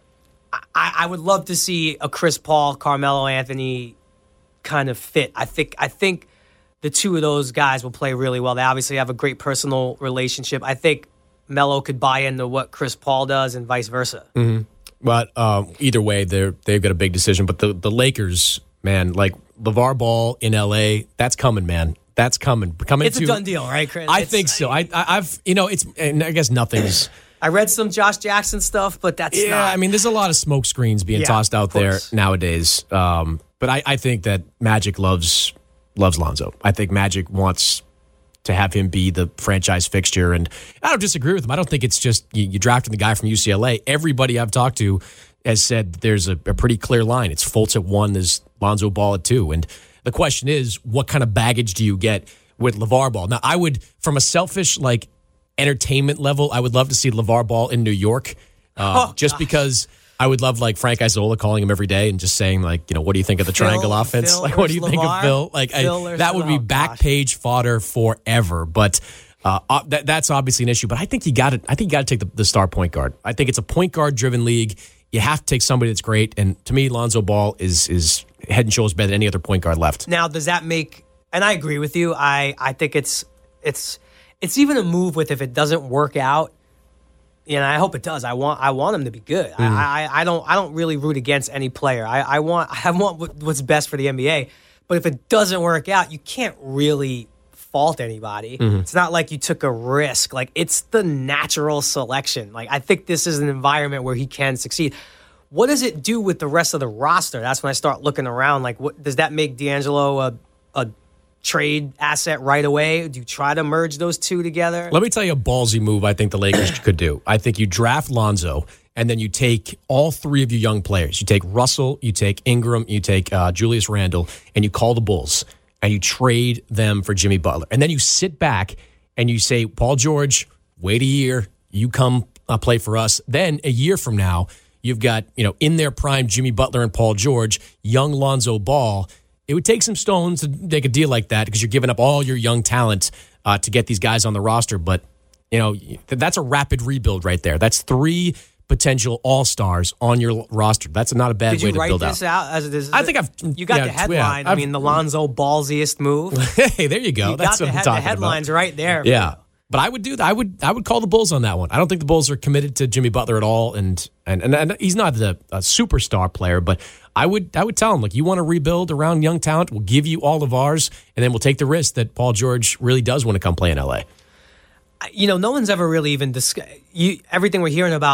I, I would love to see a Chris Paul, Carmelo Anthony kind of fit. I think I think the two of those guys will play really well. They obviously have a great personal relationship. I think Melo could buy into what Chris Paul does and vice versa. Mm-hmm. But um, either way, they're they've got a big decision. But the the Lakers, man, like LeVar Ball in L A, that's coming, man. That's coming. coming it's to, a done deal, right, Chris? I it's, think so. I, I, I've, you know, it's, and I guess nothing's. I read some Josh Jackson stuff, but that's yeah, not. I mean, there's a lot of smoke screens being Yeah, tossed out there course. nowadays. Um, but I, I think that Magic loves loves Lonzo. I think Magic wants to have him be the franchise fixture, and I don't disagree with him. I don't think it's just you, you drafting the guy from U C L A. Everybody I've talked to has said there's a, a pretty clear line. It's Fultz at one, there's Lonzo Ball at two, and the question is, what kind of baggage do you get with LeVar Ball? Now, I would, from a selfish, like, entertainment level, I would love to see LeVar Ball in New York, uh, oh, just gosh. because I would love, like, Frank Isola calling him every day and just saying, like, you know, what do you think of the Phil, triangle offense? Phil Like, what do you versus think LeVar? of Phil? Like, Phil I, that would be oh, back gosh. page fodder forever. But uh, uh, that, that's obviously an issue. But I think you got to. I think you got to take the, the star point guard. I think it's a point guard driven league. You have to take somebody that's great. And to me, Lonzo Ball is is head and shoulders better than any other point guard left. Now, does that make? And I agree with you. I, I think it's it's it's even a move with if it doesn't work out. You know, I hope it does. I want I want him to be good. Mm-hmm. I, I I don't I don't really root against any player. I, I want I want what's best for the N B A. But if it doesn't work out, you can't really fault anybody. Mm-hmm. It's not like you took a risk. Like it's the natural selection. Like I think this is an environment where he can succeed. What does it do with the rest of the roster? That's when I start looking around. Like, what does that make D'Angelo a a trade asset right away? Do you try to merge those two together? Let me tell you a ballsy move I think the Lakers could do. I think you draft Lonzo, and then you take all three of your young players. You take Russell, you take Ingram, you take uh, Julius Randle, and you call the Bulls, and you trade them for Jimmy Butler. And then you sit back and you say, Paul George, wait a year, you come uh, play for us. Then a year from now, you've got, you know, in their prime, Jimmy Butler and Paul George, young Lonzo Ball. It would take some stones to make a deal like that because you're giving up all your young talent uh, to get these guys on the roster. But, you know, that's a rapid rebuild right there. That's three potential all-stars on your roster. That's not a bad Did way you to write build this out. out? As this, I think I've... You got yeah, the headline. Yeah, I mean, the Lonzo ballsiest move. Hey, there you go. You That's got what the, I'm talking the headlines about. right there. Yeah. But I would do that. I would I would call the Bulls on that one. I don't think the Bulls are committed to Jimmy Butler at all, and and, and, and he's not a, a superstar player. But I would I would tell him, look, you want to rebuild around young talent, we'll give you all of ours, and then we'll take the risk that Paul George really does want to come play in L A. You know, no one's ever really even discussed. You everything we're hearing about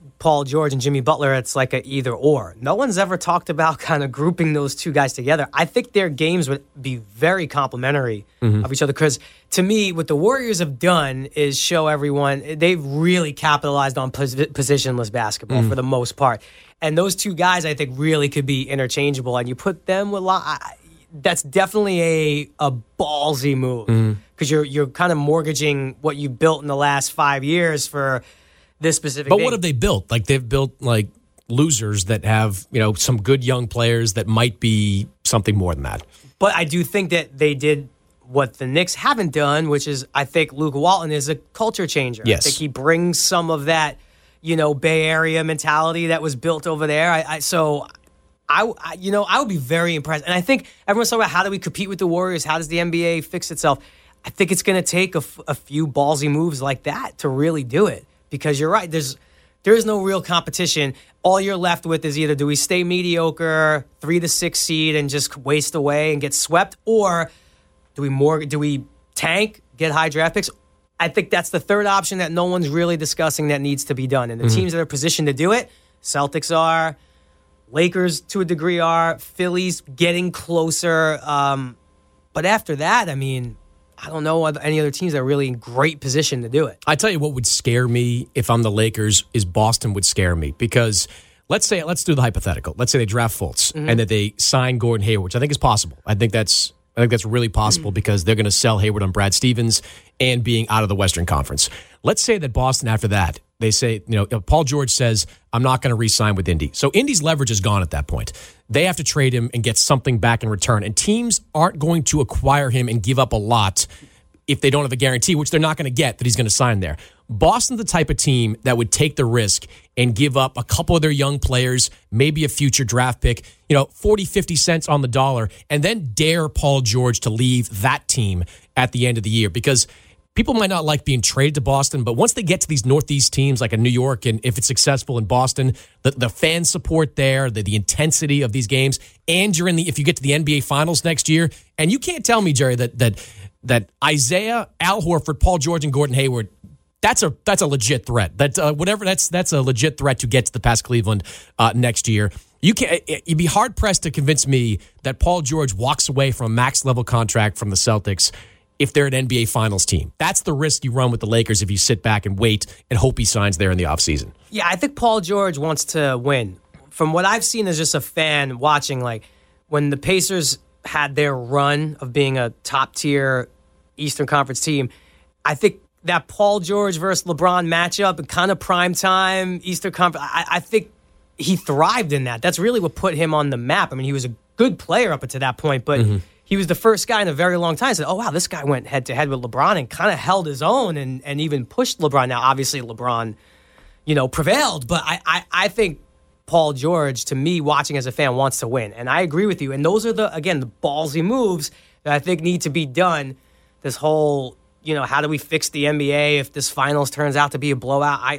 Paul George and Jimmy Butler, it's like a either or. No one's ever talked about kind of grouping those two guys together. I think their games would be very complementary mm-hmm. of each other because to me, what the Warriors have done is show everyone they've really capitalized on pos- positionless basketball mm-hmm. for the most part. And those two guys, I think, really could be interchangeable. And you put them with lot. That's definitely a a ballsy move because mm-hmm. you're you're kind of mortgaging what you built in the last five years for this specific. But thing. What have they built? Like they've built like losers that have you know some good young players that might be something more than that. But I do think that they did what the Knicks haven't done, which is I think Luke Walton is a culture changer. Yes. I think he brings some of that you know Bay Area mentality that was built over there. I, I so. I, I, you know, I would be very impressed. And I think everyone's talking about how do we compete with the Warriors? How does the N B A fix itself? I think it's going to take a, f- a few ballsy moves like that to really do it. Because you're right, there's there is no real competition. All you're left with is either do we stay mediocre, three to six seed, and just waste away and get swept, or do we more do we tank, get high draft picks? I think that's the third option that no one's really discussing that needs to be done. And the mm-hmm. teams that are positioned to do it, Celtics are. Lakers, to a degree, are. Philly's getting closer. Um, but after that, I mean, I don't know any other teams that are really in great position to do it. I tell you what would scare me if I'm the Lakers is Boston would scare me because let's say let's do the hypothetical. Let's say they draft Fultz mm-hmm. and that they sign Gordon Hayward, which I think is possible. I think that's I think that's really possible mm-hmm. because they're going to sell Hayward on Brad Stevens and being out of the Western Conference. Let's say that Boston after that. They say, you know, Paul George says, I'm not going to re-sign with Indy. So Indy's leverage is gone at that point. They have to trade him and get something back in return. And teams aren't going to acquire him and give up a lot if they don't have a guarantee, which they're not going to get that he's going to sign there. Boston's the type of team that would take the risk and give up a couple of their young players, maybe a future draft pick, you know, forty, fifty cents on the dollar, and then dare Paul George to leave that team at the end of the year. Because people might not like being traded to Boston, but once they get to these Northeast teams like a New York, and if it's successful in Boston, the, the fan support there, the, the intensity of these games, and you're in the if you get to the N B A Finals next year, and you can't tell me, Jerry, that that that Isaiah, Al Horford, Paul George, and Gordon Hayward, that's a that's a legit threat. That uh, whatever that's that's a legit threat to get to the past Cleveland uh, next year. You can you'd be hard pressed to convince me that Paul George walks away from a max level contract from the Celtics if they're an N B A Finals team. That's the risk you run with the Lakers if you sit back and wait and hope he signs there in the offseason. Yeah, I think Paul George wants to win. From what I've seen as just a fan watching, like when the Pacers had their run of being a top-tier Eastern Conference team, I think that Paul George versus LeBron matchup and kind of prime time Eastern Conference, I, I think he thrived in that. That's really what put him on the map. I mean, he was a good player up until that point, but mm-hmm. he was the first guy in a very long time. Said, "Oh wow, this guy went head to head with LeBron and kind of held his own and, and even pushed LeBron." Now, obviously, LeBron, you know, prevailed, but I, I I think Paul George, to me, watching as a fan, wants to win, and I agree with you. And those are the again the ballsy moves that I think need to be done. This whole, you know, how do we fix the N B A if this finals turns out to be a blowout? I,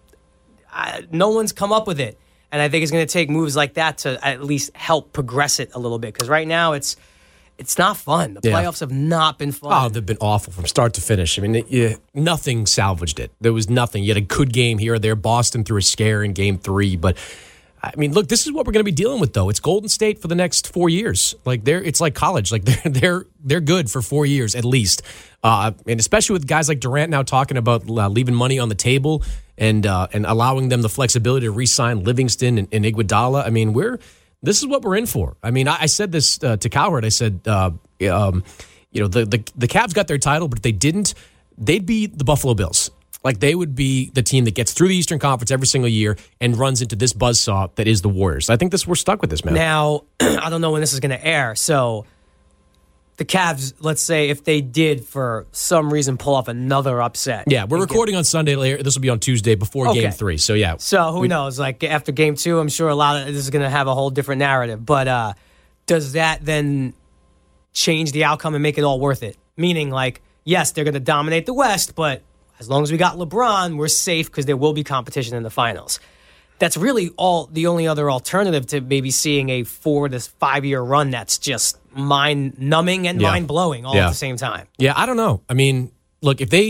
I no one's come up with it, and I think it's going to take moves like that to at least help progress it a little bit. Because right now, it's it's not fun. The yeah. playoffs have not been fun. Oh, they've been awful from start to finish. I mean, it, you, nothing salvaged it. There was nothing. You had a good game here or there. Boston threw a scare in game three, but I mean, look, this is what we're going to be dealing with, though. It's Golden State for the next four years. Like they're, it's like college. Like they're they're they're good for four years at least, uh, and especially with guys like Durant now talking about uh, leaving money on the table and uh, and allowing them the flexibility to re-sign Livingston and, and Iguodala. I mean, we're this is what we're in for. I mean, I, I said this uh, to Cowherd. I said, uh, um, you know, the, the the Cavs got their title, but if they didn't, they'd be the Buffalo Bills. Like, they would be the team that gets through the Eastern Conference every single year and runs into this buzzsaw that is the Warriors. I think this we're stuck with this, man. Now, I don't know when this is going to air. So, the Cavs, let's say, if they did, for some reason, pull off another upset. Yeah, we're recording get... on Sunday. Later. This will be on Tuesday before okay. Game three. So, yeah. So, who we... knows? Like, after Game two, I'm sure a lot of this is going to have a whole different narrative. But uh, does that then change the outcome and make it all worth it? Meaning, like, yes, they're going to dominate the West, but as long as we got LeBron, we're safe because there will be competition in the finals. That's really all the only other alternative to maybe seeing a four to five year run that's just mind numbing and yeah. mind blowing all yeah. at the same time. Yeah, I don't know. I mean, look, if they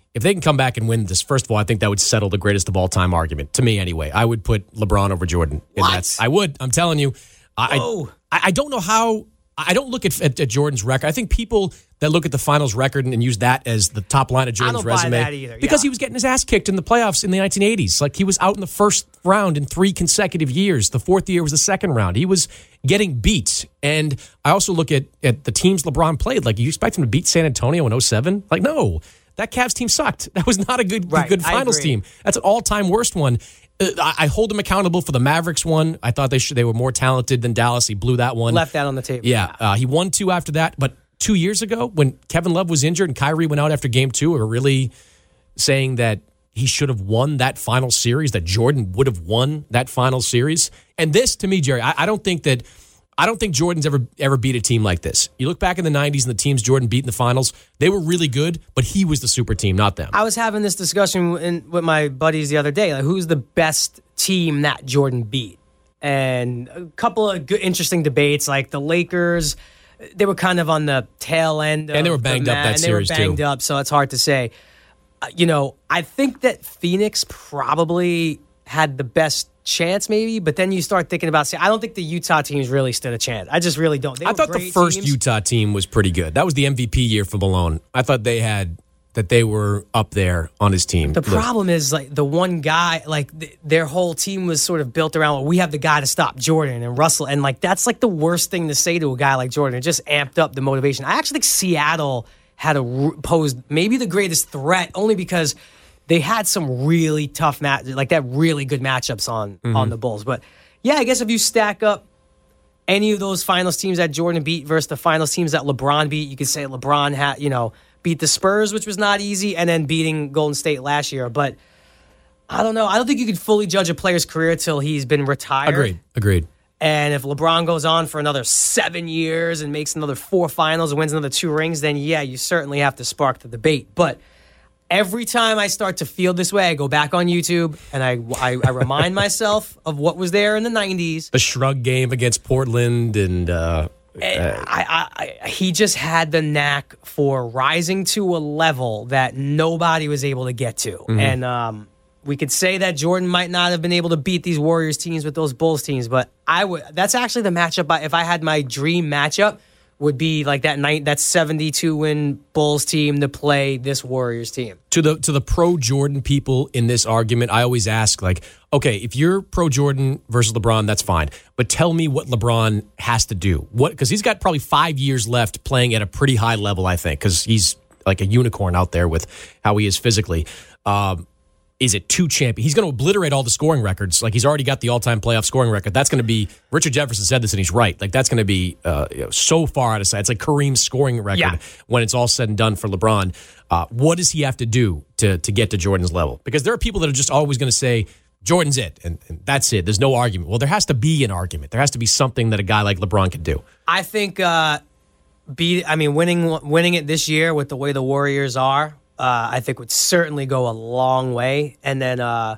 if they can come back and win this, first of all, I think that would settle the greatest of all time argument to me. Anyway, I would put LeBron over Jordan. And What? That's, I would. I'm telling you. I, I I don't know how. I don't look at, at, at Jordan's record. I think people that look at the finals record and, and use that as the top line of Jordan's I don't resume buy that either. because Yeah. he was getting his ass kicked in the playoffs in the nineteen eighties. Like he was out in the first round in three consecutive years. The fourth year was the second round. He was getting beat. And I also look at, at the teams LeBron played. Like you expect him to beat San Antonio in oh seven? Like no, that Cavs team sucked. That was not a good Right, good I finals agree. team. That's an all-time worst one. Uh, I, I hold him accountable for the Mavericks one. I thought they should they were more talented than Dallas. He blew that one. Left that on the table. Yeah, uh, he won two after that. But two years ago, when Kevin Love was injured and Kyrie went out after game two, we were really saying that he should have won that final series, that Jordan would have won that final series. And this, to me, Jerry, I, I don't think that I don't think Jordan's ever ever beat a team like this. You look back in the nineties and the teams Jordan beat in the finals, they were really good, but he was the super team, not them. I was having this discussion in, with my buddies the other day. Like, who's the best team that Jordan beat? And a couple of good, interesting debates. Like the Lakers, they were kind of on the tail end, of And they were banged the up that and series, they were banged too. up, so it's hard to say. Uh, you know, I think that Phoenix probably had the best chance, maybe. But then you start thinking about, see, I don't think the Utah teams really stood a chance. I just really don't. They I were thought the great first teams. Utah team was pretty good. That was the M V P year for Malone. I thought they had that they were up there on his team. The problem is, like, the one guy, like, th- their whole team was sort of built around, well, we have the guy to stop Jordan and Russell. And, like, that's, like, the worst thing to say to a guy like Jordan. It just amped up the motivation. I actually think Seattle had a r- posed maybe the greatest threat, only because they had some really tough match, like that really good matchups on, Mm-hmm. on the Bulls. But, yeah, I guess if you stack up any of those finals teams that Jordan beat versus the finals teams that LeBron beat, you could say LeBron had, you know, beat the Spurs, which was not easy, and then beating Golden State last year. But I don't know. I don't think you can fully judge a player's career till he's been retired. Agreed. Agreed. And if LeBron goes on for another seven years and makes another four finals and wins another two rings, then yeah, you certainly have to spark the debate. But every time I start to feel this way, I go back on YouTube and I, I, I remind myself of what was there in the nineties. The shrug game against Portland and uh, And I, I, I, he just had the knack for rising to a level that nobody was able to get to. Mm-hmm. And um, we could say that Jordan might not have been able to beat these Warriors teams with those Bulls teams, but I would. That's actually the matchup. I, if I had my dream matchup, would be like that night, that seventy-two win Bulls team to play this Warriors team. to the to the pro Jordan people in this argument, I always ask, like, okay, if you're pro Jordan versus LeBron, that's fine. But tell me what LeBron has to do. What, because he's got probably five years left playing at a pretty high level, I think, because he's like a unicorn out there with how he is physically. Um, is it two champions? He's going to obliterate all the scoring records. Like, he's already got the all-time playoff scoring record. That's going to be, Richard Jefferson said this and he's right. Like, that's going to be uh, you know, so far out of sight. It's like Kareem's scoring record Yeah. when it's all said and done for LeBron. Uh, what does he have to do to to get to Jordan's level? Because there are people that are just always going to say, Jordan's it, and, and that's it. There's no argument. Well, there has to be an argument. There has to be something that a guy like LeBron can do. I think, uh, beat. I mean, winning winning it this year with the way the Warriors are, uh, I think would certainly go a long way. And then uh,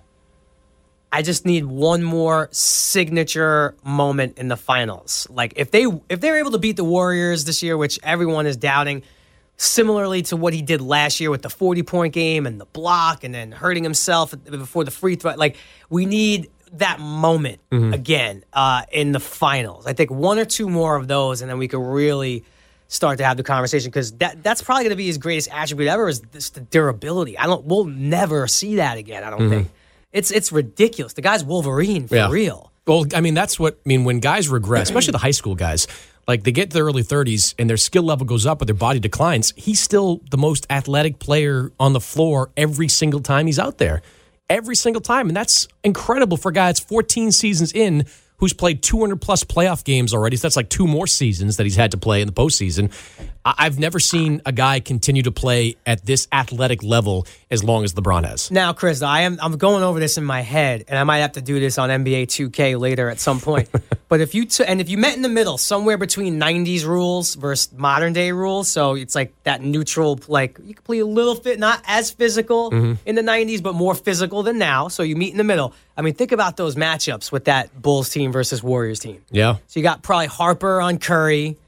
I just need one more signature moment in the finals. Like if they if they're able to beat the Warriors this year, which everyone is doubting, similarly to what he did last year with the forty-point game and the block and then hurting himself before the free throw. Like, we need that moment Mm-hmm. again uh, in the finals. I think one or two more of those, and then we could really start to have the conversation, because that that's probably going to be his greatest attribute ever, is this, the durability. I don't. We'll never see that again, I don't think. It's it's ridiculous. The guy's Wolverine for Yeah. real. Well, I mean, that's what, I mean, when guys regress, especially the high school guys, like they get to their early thirties and their skill level goes up but their body declines, he's still the most athletic player on the floor every single time he's out there. Every single time. And that's incredible for a guy that's fourteen seasons in who's played two hundred plus playoff games already. So that's like two more seasons that he's had to play in the postseason. I- I've never seen a guy continue to play at this athletic level as long as LeBron has. Now, Chris, I am I'm going over this in my head, and I might have to do this on N B A two K later at some point. But if you t- and if you met in the middle, somewhere between nineties rules versus modern day rules, so it's like that neutral, like you can play a little fit, not as physical in the nineties, but more physical than now. So you meet in the middle. I mean, think about those matchups with that Bulls team versus Warriors team. Yeah. So you got probably Harper on Curry.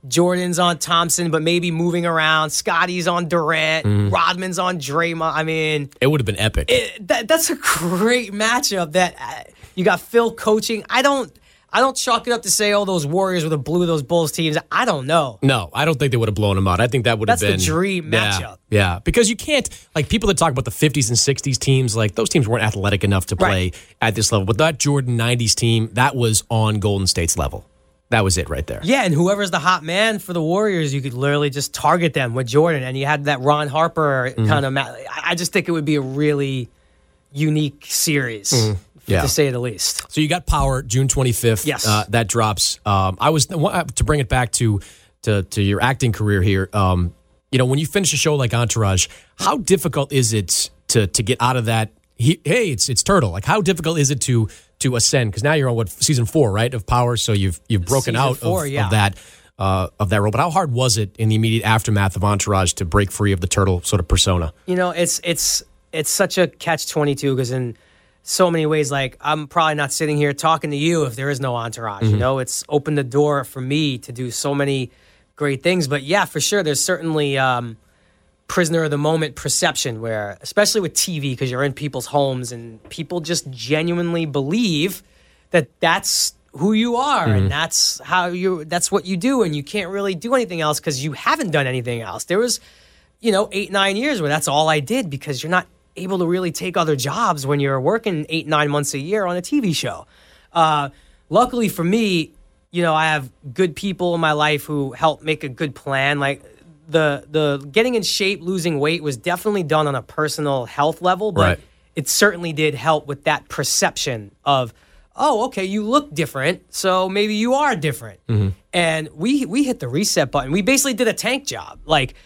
Jordan's on Thompson, but maybe moving around. Scotty's on Durant. Mm. Rodman's on Draymond. I mean, it would have been epic. It, that, that's a great matchup. That uh, you got Phil coaching. I don't. I don't chalk it up to say, oh, those Warriors would have blew those Bulls teams. I don't know. No, I don't think they would have blown them out. I think that would have That's been... the dream yeah, matchup. Yeah, because you can't... Like, people that talk about the fifties and sixties teams, like, those teams weren't athletic enough to play right. at this level. But that Jordan nineties team, that was on Golden State's level. That was it right there. Yeah, and whoever's the hot man for the Warriors, you could literally just target them with Jordan. And you had that Ron Harper mm-hmm. kind of... Ma- I just think it would be a really unique series. Mm-hmm. Yeah. To say the least. So you got Power June twenty-fifth. Yes. Uh, that drops. Um, I was to bring it back to to, to your acting career here. Um, you know, when you finish a show like Entourage, how difficult is it to to get out of that? He, hey, it's it's Turtle. Like, how difficult is it to to ascend? Because now you're on what season four, right, of Power. So you've you've broken season out four, of, yeah. of that uh, of that role. But how hard was it in the immediate aftermath of Entourage to break free of the Turtle sort of persona? You know, it's it's it's such a catch twenty-two because in so many ways, like, I'm probably not sitting here talking to you if there is no Entourage. Mm-hmm. You know, it's opened the door for me to do so many great things. But yeah, for sure, there's certainly um, prisoner of the moment perception where, especially with T V, because you're in people's homes and people just genuinely believe that that's who you are mm-hmm. and that's how you, that's what you do. And you can't really do anything else because you haven't done anything else. There was, you know, eight, nine years where that's all I did because you're not able to really take other jobs when you're working eight, nine months a year on a T V show. Uh, luckily for me, you know, I have good people in my life who help make a good plan. Like the the getting in shape, losing weight was definitely done on a personal health level, but right. it certainly did help with that perception of, oh, okay, you look different, so maybe you are different. Mm-hmm. And we we hit the reset button. We basically did a tank job. Like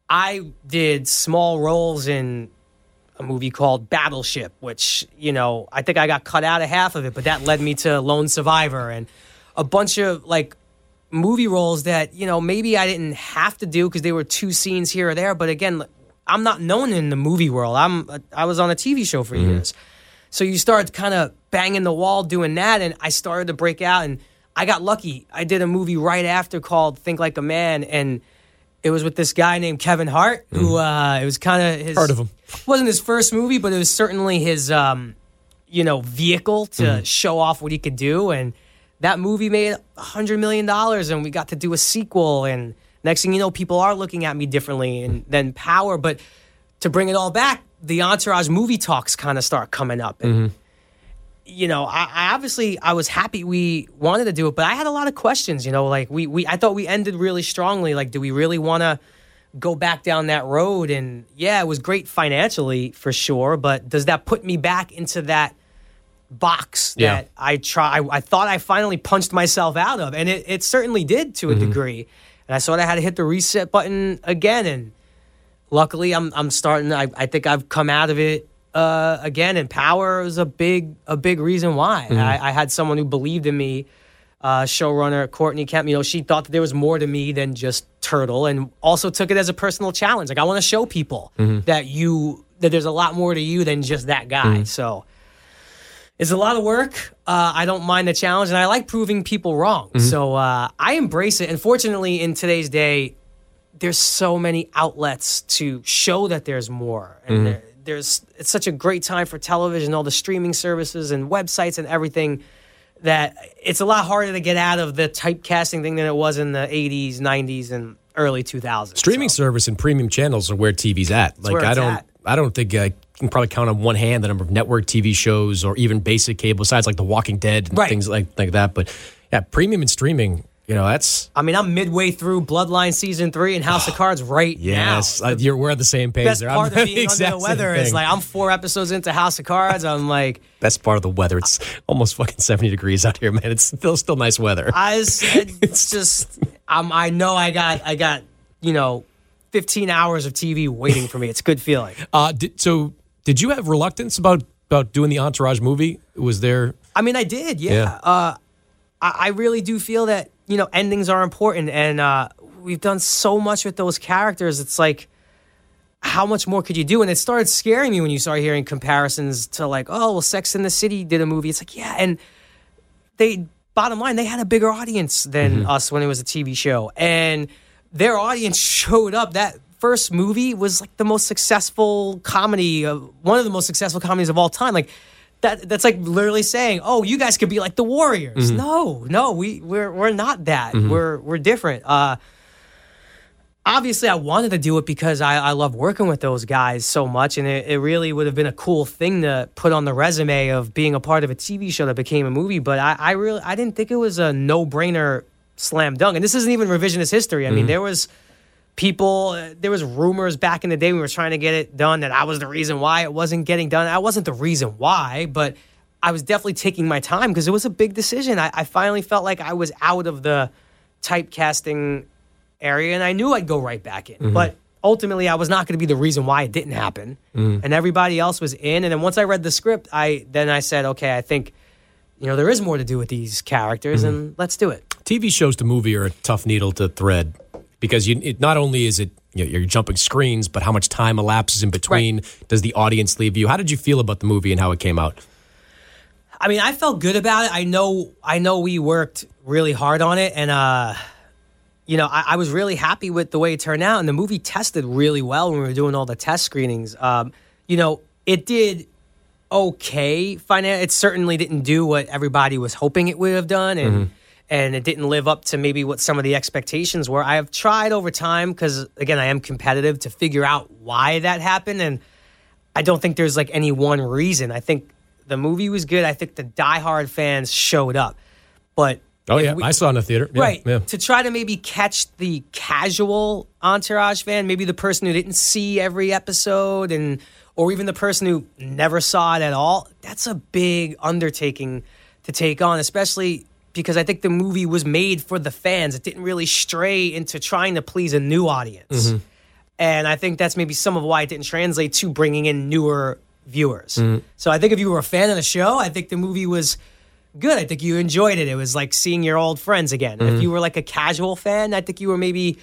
I did small roles in a movie called Battleship, which, you know, I think I got cut out of half of it, but that led me to Lone Survivor and a bunch of, like, movie roles that, you know, maybe I didn't have to do because they were two scenes here or there. But again, I'm not known in the movie world. I'm I was on a T V show for mm-hmm. years. So you start kind of banging the wall doing that, and I started to break out, and I got lucky. I did a movie right after called Think Like a Man, and it was with this guy named Kevin Hart, who mm. uh, it was kind of his... Heard of him. Wasn't his first movie, but it was certainly his, um, you know, vehicle to mm. show off what he could do. And that movie made one hundred million dollars, and we got to do a sequel. And next thing you know, people are looking at me differently and then Power. But to bring it all back, the Entourage movie talks kind of start coming up. And, mm-hmm. you know, I, I obviously, I was happy we wanted to do it, but I had a lot of questions, you know, like we, we I thought we ended really strongly. Like, do we really want to go back down that road? And yeah, it was great financially for sure, but does that put me back into that box yeah. that I try, I, I thought I finally punched myself out of? And it, it certainly did to a mm-hmm. degree. And I sort of had to hit the reset button again. And luckily I'm, I'm starting, I, I think I've come out of it Uh, again, and Power was a big, a big reason why. Mm-hmm. I, I had someone who believed in me, uh, showrunner Courtney Kemp. You know, she thought that there was more to me than just Turtle, and also took it as a personal challenge. Like, I want to show people mm-hmm. that you, that there's a lot more to you than just that guy. Mm-hmm. So it's a lot of work. Uh, I don't mind the challenge, and I like proving people wrong. Mm-hmm. So uh, I embrace it. And fortunately, in today's day, there's so many outlets to show that there's more, and mm-hmm. there, There's it's such a great time for television, all the streaming services and websites and everything, that it's a lot harder to get out of the typecasting thing than it was in the eighties, nineties, and early two thousands. Streaming so. service and premium channels are where T V's at. It's like where I it's don't, at. I don't think I can probably count on one hand the number of network T V shows or even basic cable, besides like The Walking Dead and right. things like like that. But yeah, premium and streaming. You know, that's... I mean, I'm midway through Bloodline Season three and House of Cards right yes, now. Yes, you're we're on the same page best there. Best part I'm of being the under the weather is, like, I'm four episodes into House of Cards. I'm like... Best part of the weather. It's almost fucking seventy degrees out here, man. It's still still nice weather. I was, it's just... Um, I know I got, I got, you know, fifteen hours of T V waiting for me. It's a good feeling. Uh, did, so, did you have reluctance about, about doing the Entourage movie? Was there... I mean, I did, yeah. yeah. Uh, I, I really do feel that, you know, endings are important, and uh, we've done so much with those characters. It's like, how much more could you do? And it started scaring me when you started hearing comparisons to, like, oh, well, Sex and the City did a movie. It's like, yeah, and they bottom line, they had a bigger audience than mm-hmm. us when it was a T V show. And their audience showed up. That first movie was like the most successful comedy, of, one of the most successful comedies of all time. Like that, that's like literally saying, "Oh, you guys could be like the Warriors." Mm-hmm. No, no, we we're we're not that. Mm-hmm. We're we're different. Uh, obviously, I wanted to do it because I, I love working with those guys so much, and it, it really would have been a cool thing to put on the resume of being a part of a T V show that became a movie. But I, I really I didn't think it was a no brainer. Slam dunk. And this isn't even revisionist history. I mean, mm-hmm. there was people, uh, there was rumors back in the day when we were trying to get it done that I was the reason why it wasn't getting done. I wasn't the reason why, but I was definitely taking my time because it was a big decision. I, I finally felt like I was out of the typecasting area and I knew I'd go right back in. Mm-hmm. But ultimately, I was not going to be the reason why it didn't happen. Mm-hmm. And everybody else was in. And then once I read the script, I then I said, okay, I think, you know, there is more to do with these characters mm-hmm. and let's do it. T V shows to movie are a tough needle to thread because you, it, not only is it you know, you're jumping screens, but how much time elapses in between. Right. Does the audience leave you? How did you feel about the movie and how it came out? I mean, I felt good about it. I know, I know, we worked really hard on it, and uh, you know, I, I was really happy with the way it turned out. And the movie tested really well when we were doing all the test screenings. Um, you know, it did okay. Finan- it certainly didn't do what everybody was hoping it would have done, and. Mm-hmm. And it didn't live up to maybe what some of the expectations were. I have tried over time, because, again, I am competitive, to figure out why that happened. And I don't think there's, like, any one reason. I think the movie was good. I think the diehard fans showed up. But oh, yeah. We, I saw it in the theater. Yeah, right. Yeah. To try to maybe catch the casual Entourage fan, maybe the person who didn't see every episode, and or even the person who never saw it at all, that's a big undertaking to take on, especially because I think the movie was made for the fans. It didn't really stray into trying to please a new audience. Mm-hmm. And I think that's maybe some of why it didn't translate to bringing in newer viewers. Mm-hmm. So I think if you were a fan of the show, I think the movie was good. I think you enjoyed it. It was like seeing your old friends again. Mm-hmm. And if you were like a casual fan, I think you were maybe,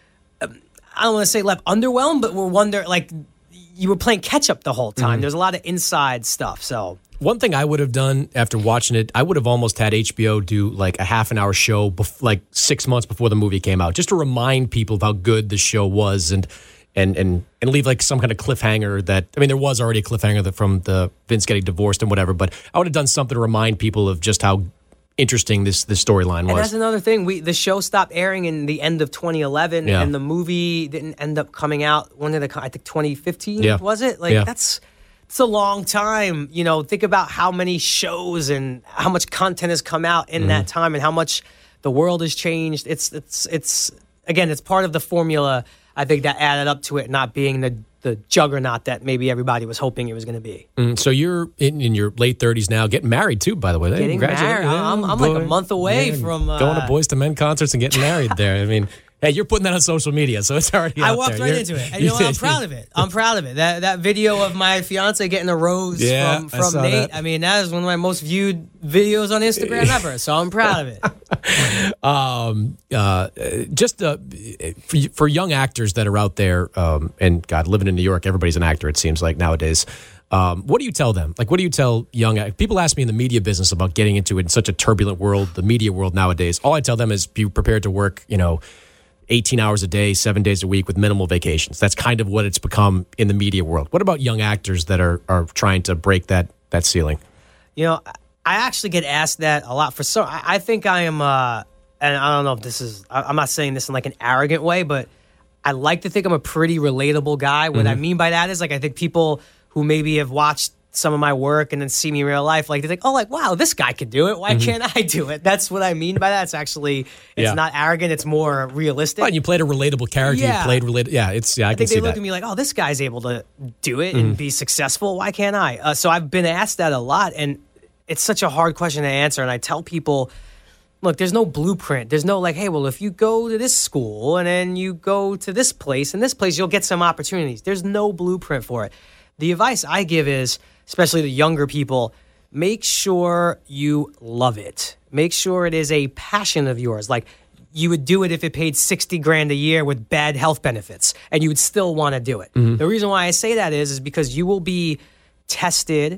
um, I don't want to say left underwhelmed, but were wonder like you were playing catch up the whole time. Mm-hmm. There's a lot of inside stuff. So one thing I would have done after watching it, I would have almost had H B O do like a half an hour show, bef- like six months before the movie came out, just to remind people of how good the show was, and and and and leave like some kind of cliffhanger. That I mean, there was already a cliffhanger that from the Vince getting divorced and whatever, but I would have done something to remind people of just how interesting this this storyline was. And that's another thing. We the show stopped airing in the end of twenty eleven, yeah. and the movie didn't end up coming out. When did it come? I think twenty fifteen. Yeah. Was it? Like yeah. that's. It's a long time, you know, think about how many shows and how much content has come out in mm-hmm. that time and how much the world has changed. It's, it's, it's, again, it's part of the formula, I think, that added up to it not being the, the juggernaut that maybe everybody was hoping it was going to be. Mm, so you're in, in your late thirties now, getting married too, by the way. Getting married. I'm, I'm like a month away yeah, from... Uh, going to Boys to Men concerts and getting married there. I mean... Hey, you're putting that on social media, so it's already out I walked there. right you're, into it. And you know what? I'm proud of it. I'm proud of it. That that video of my fiance getting a rose yeah, from, from I Nate, that. I mean, that is one of my most viewed videos on Instagram ever, so I'm proud of it. um, uh, just uh, for, for young actors that are out there, um, and God, living in New York, everybody's an actor, it seems like nowadays. Um, what do you tell them? Like, what do you tell young people? Ask me in the media business about getting into it in such a turbulent world, the media world nowadays. All I tell them is be prepared to work, you know, eighteen hours a day, seven days a week with minimal vacations. That's kind of what it's become in the media world. What about young actors that are are trying to break that that ceiling? You know, I actually get asked that a lot. For so, I, I think I am, uh, and I don't know if this is. I'm not saying this in like an arrogant way, but I like to think I'm a pretty relatable guy. What mm-hmm. I mean by that is like I think people who maybe have watched some of my work and then see me in real life, like they think, oh, like, wow, this guy could do it. Why mm-hmm. can't I do it? That's what I mean by that. It's actually, it's yeah. not arrogant. It's more realistic. Right, you played a relatable character. Yeah. You played related. Yeah, it's, yeah, I, I can think see they that. look at me like, oh, this guy's able to do it and mm-hmm. be successful. Why can't I? Uh, so I've been asked that a lot, and it's such a hard question to answer. And I tell people, look, there's no blueprint. There's no like, hey, well, if you go to this school and then you go to this place and this place, you'll get some opportunities. There's no blueprint for it. The advice I give is, especially the younger people, make sure you love it. Make sure it is a passion of yours. Like, you would do it if it paid sixty grand a year with bad health benefits, and you would still want to do it. Mm-hmm. The reason why I say that is, is because you will be tested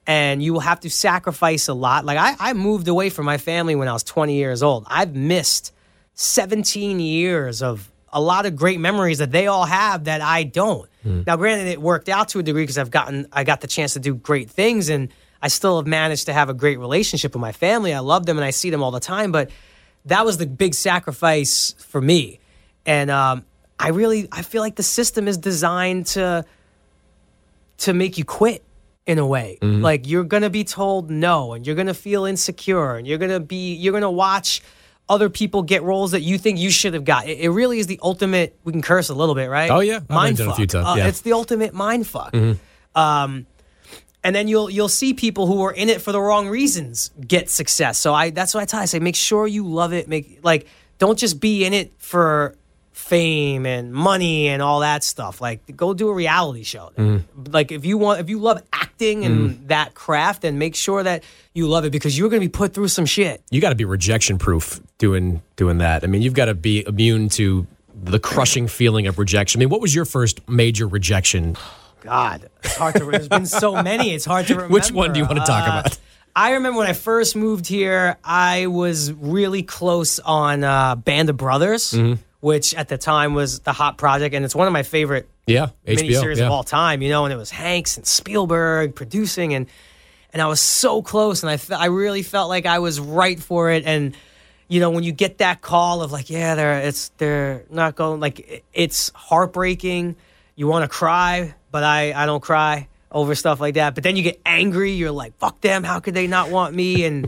and you will have to sacrifice a lot. Like I, I moved away from my family when I was twenty years old. I've missed seventeen years of a lot of great memories that they all have that I don't. Mm. Now, granted, it worked out to a degree because I've gotten, I got the chance to do great things, and I still have managed to have a great relationship with my family. I love them and I see them all the time, but that was the big sacrifice for me. And um, I really, I feel like the system is designed to, to make you quit in a way. Mm-hmm. Like you're going to be told no, and you're going to feel insecure, and you're going to be, you're going to watch other people get roles that you think you should have got. It, it really is the ultimate, we can curse a little bit, right? Oh yeah. Mind fuck. A few times. Yeah. Uh, it's the ultimate mind fuck. Mm-hmm. Um, and then you'll you'll see people who are in it for the wrong reasons get success. So I that's what I tell you. I say, make sure you love it. Make like don't just be in it for fame and money and all that stuff. Like go do a reality show. Mm-hmm. Like if you want if you love acting and mm-hmm. that craft, then make sure that you love it, because you're going to be put through some shit. You got to be rejection proof doing doing that. I mean, you've got to be immune to the crushing feeling of rejection. I mean, what was your first major rejection? God, it's hard to. There's been so many. It's hard to remember. Which one do you want to talk uh, about? I remember when I first moved here, I was really close on uh, Band of Brothers, mm-hmm. which at the time was the hot project, and it's one of my favorite yeah, H B O, miniseries yeah. of all time. You know, and it was Hanks and Spielberg producing, and and I was so close, and I fe- I really felt like I was right for it. And you know, when you get that call of like, yeah, they're it's they're not going, like it's heartbreaking. You want to cry, but I, I don't cry over stuff like that. But then you get angry. You're like, fuck them. How could they not want me? And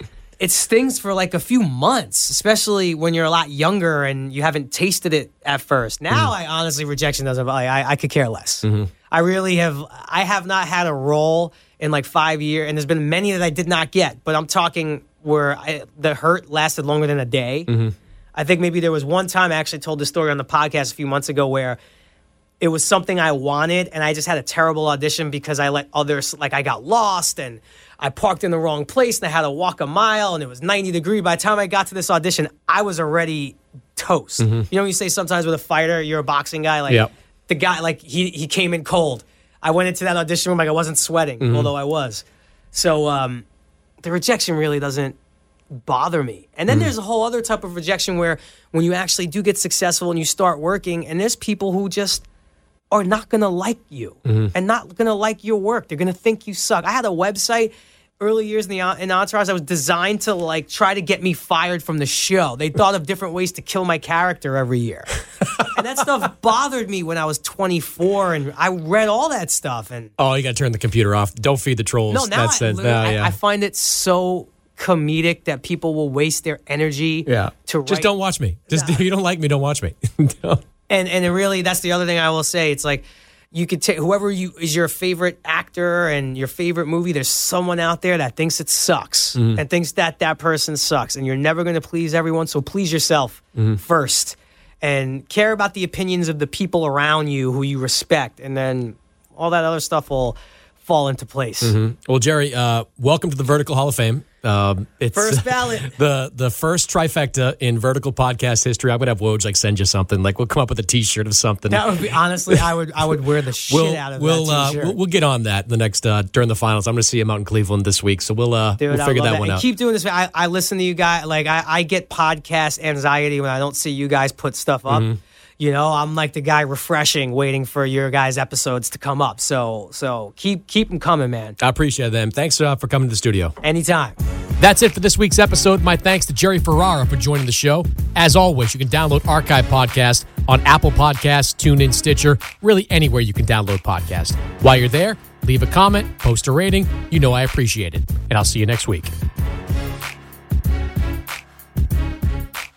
it stings for like a few months, especially when you're a lot younger and you haven't tasted it at first. Now, mm-hmm. I honestly, rejection doesn't, I, I, I could care less. Mm-hmm. I really have, I have not had a role in like five years. And there's been many that I did not get. But I'm talking where I, the hurt lasted longer than a day. Mm-hmm. I think maybe there was one time I actually told this story on the podcast a few months ago where it was something I wanted, and I just had a terrible audition because I let others, like I got lost, and I parked in the wrong place, and I had to walk a mile, and it was ninety degrees. By the time I got to this audition, I was already toast. Mm-hmm. You know when you say sometimes with a fighter, you're a boxing guy, like yep. the guy, like he he came in cold. I went into that audition room like I wasn't sweating, mm-hmm. although I was. So um, the rejection really doesn't bother me. And then mm-hmm. there's a whole other type of rejection where when you actually do get successful and you start working, and there's people who just are not going to like you mm-hmm. and not going to like your work. They're going to think you suck. I had a website early years in the in Entourage that was designed to like try to get me fired from the show. They thought of different ways to kill my character every year. And that stuff bothered me when I was twenty-four, and I read all that stuff. And oh, you got to turn the computer off. Don't feed the trolls. No, now That's I, it. No, yeah. I, I find it so comedic that people will waste their energy yeah. to Just write. don't watch me. Just nah. If you don't like me, don't watch me. No. And and it really, that's the other thing I will say. It's like you could take whoever you is your favorite actor and your favorite movie. There's someone out there that thinks it sucks mm-hmm. and thinks that that person sucks. And you're never going to please everyone. So please yourself mm-hmm. first, and care about the opinions of the people around you who you respect. And then all that other stuff will fall into place. Mm-hmm. Well, Jerry, uh, welcome to the Vertical Hall of Fame. Um, it's first ballot. the the first trifecta in Vertical podcast history. I'm gonna have Woj like send you something. Like we'll come up with a T-shirt of something. That would be honestly, I would I would wear the shit we'll, out of we'll, that uh, T-shirt. We'll, we'll get on that the next uh, during the finals. I'm gonna see him out in Cleveland this week, so we'll uh, Dude, we'll figure that, that one and out. Keep doing this. I, I listen to you guys. Like I, I get podcast anxiety when I don't see you guys put stuff up. Mm-hmm. You know, I'm like the guy refreshing, waiting for your guys' episodes to come up. So, so keep keep them coming, man. I appreciate them. Thanks uh, for coming to the studio. Anytime. That's it for this week's episode. My thanks to Jerry Ferrara for joining the show. As always, you can download Archive Podcast on Apple Podcasts, TuneIn, Stitcher, really anywhere you can download podcasts. While you're there, leave a comment, post a rating. You know I appreciate it. And I'll see you next week.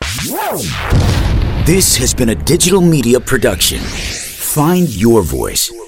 This has been a digital media production. Find your voice.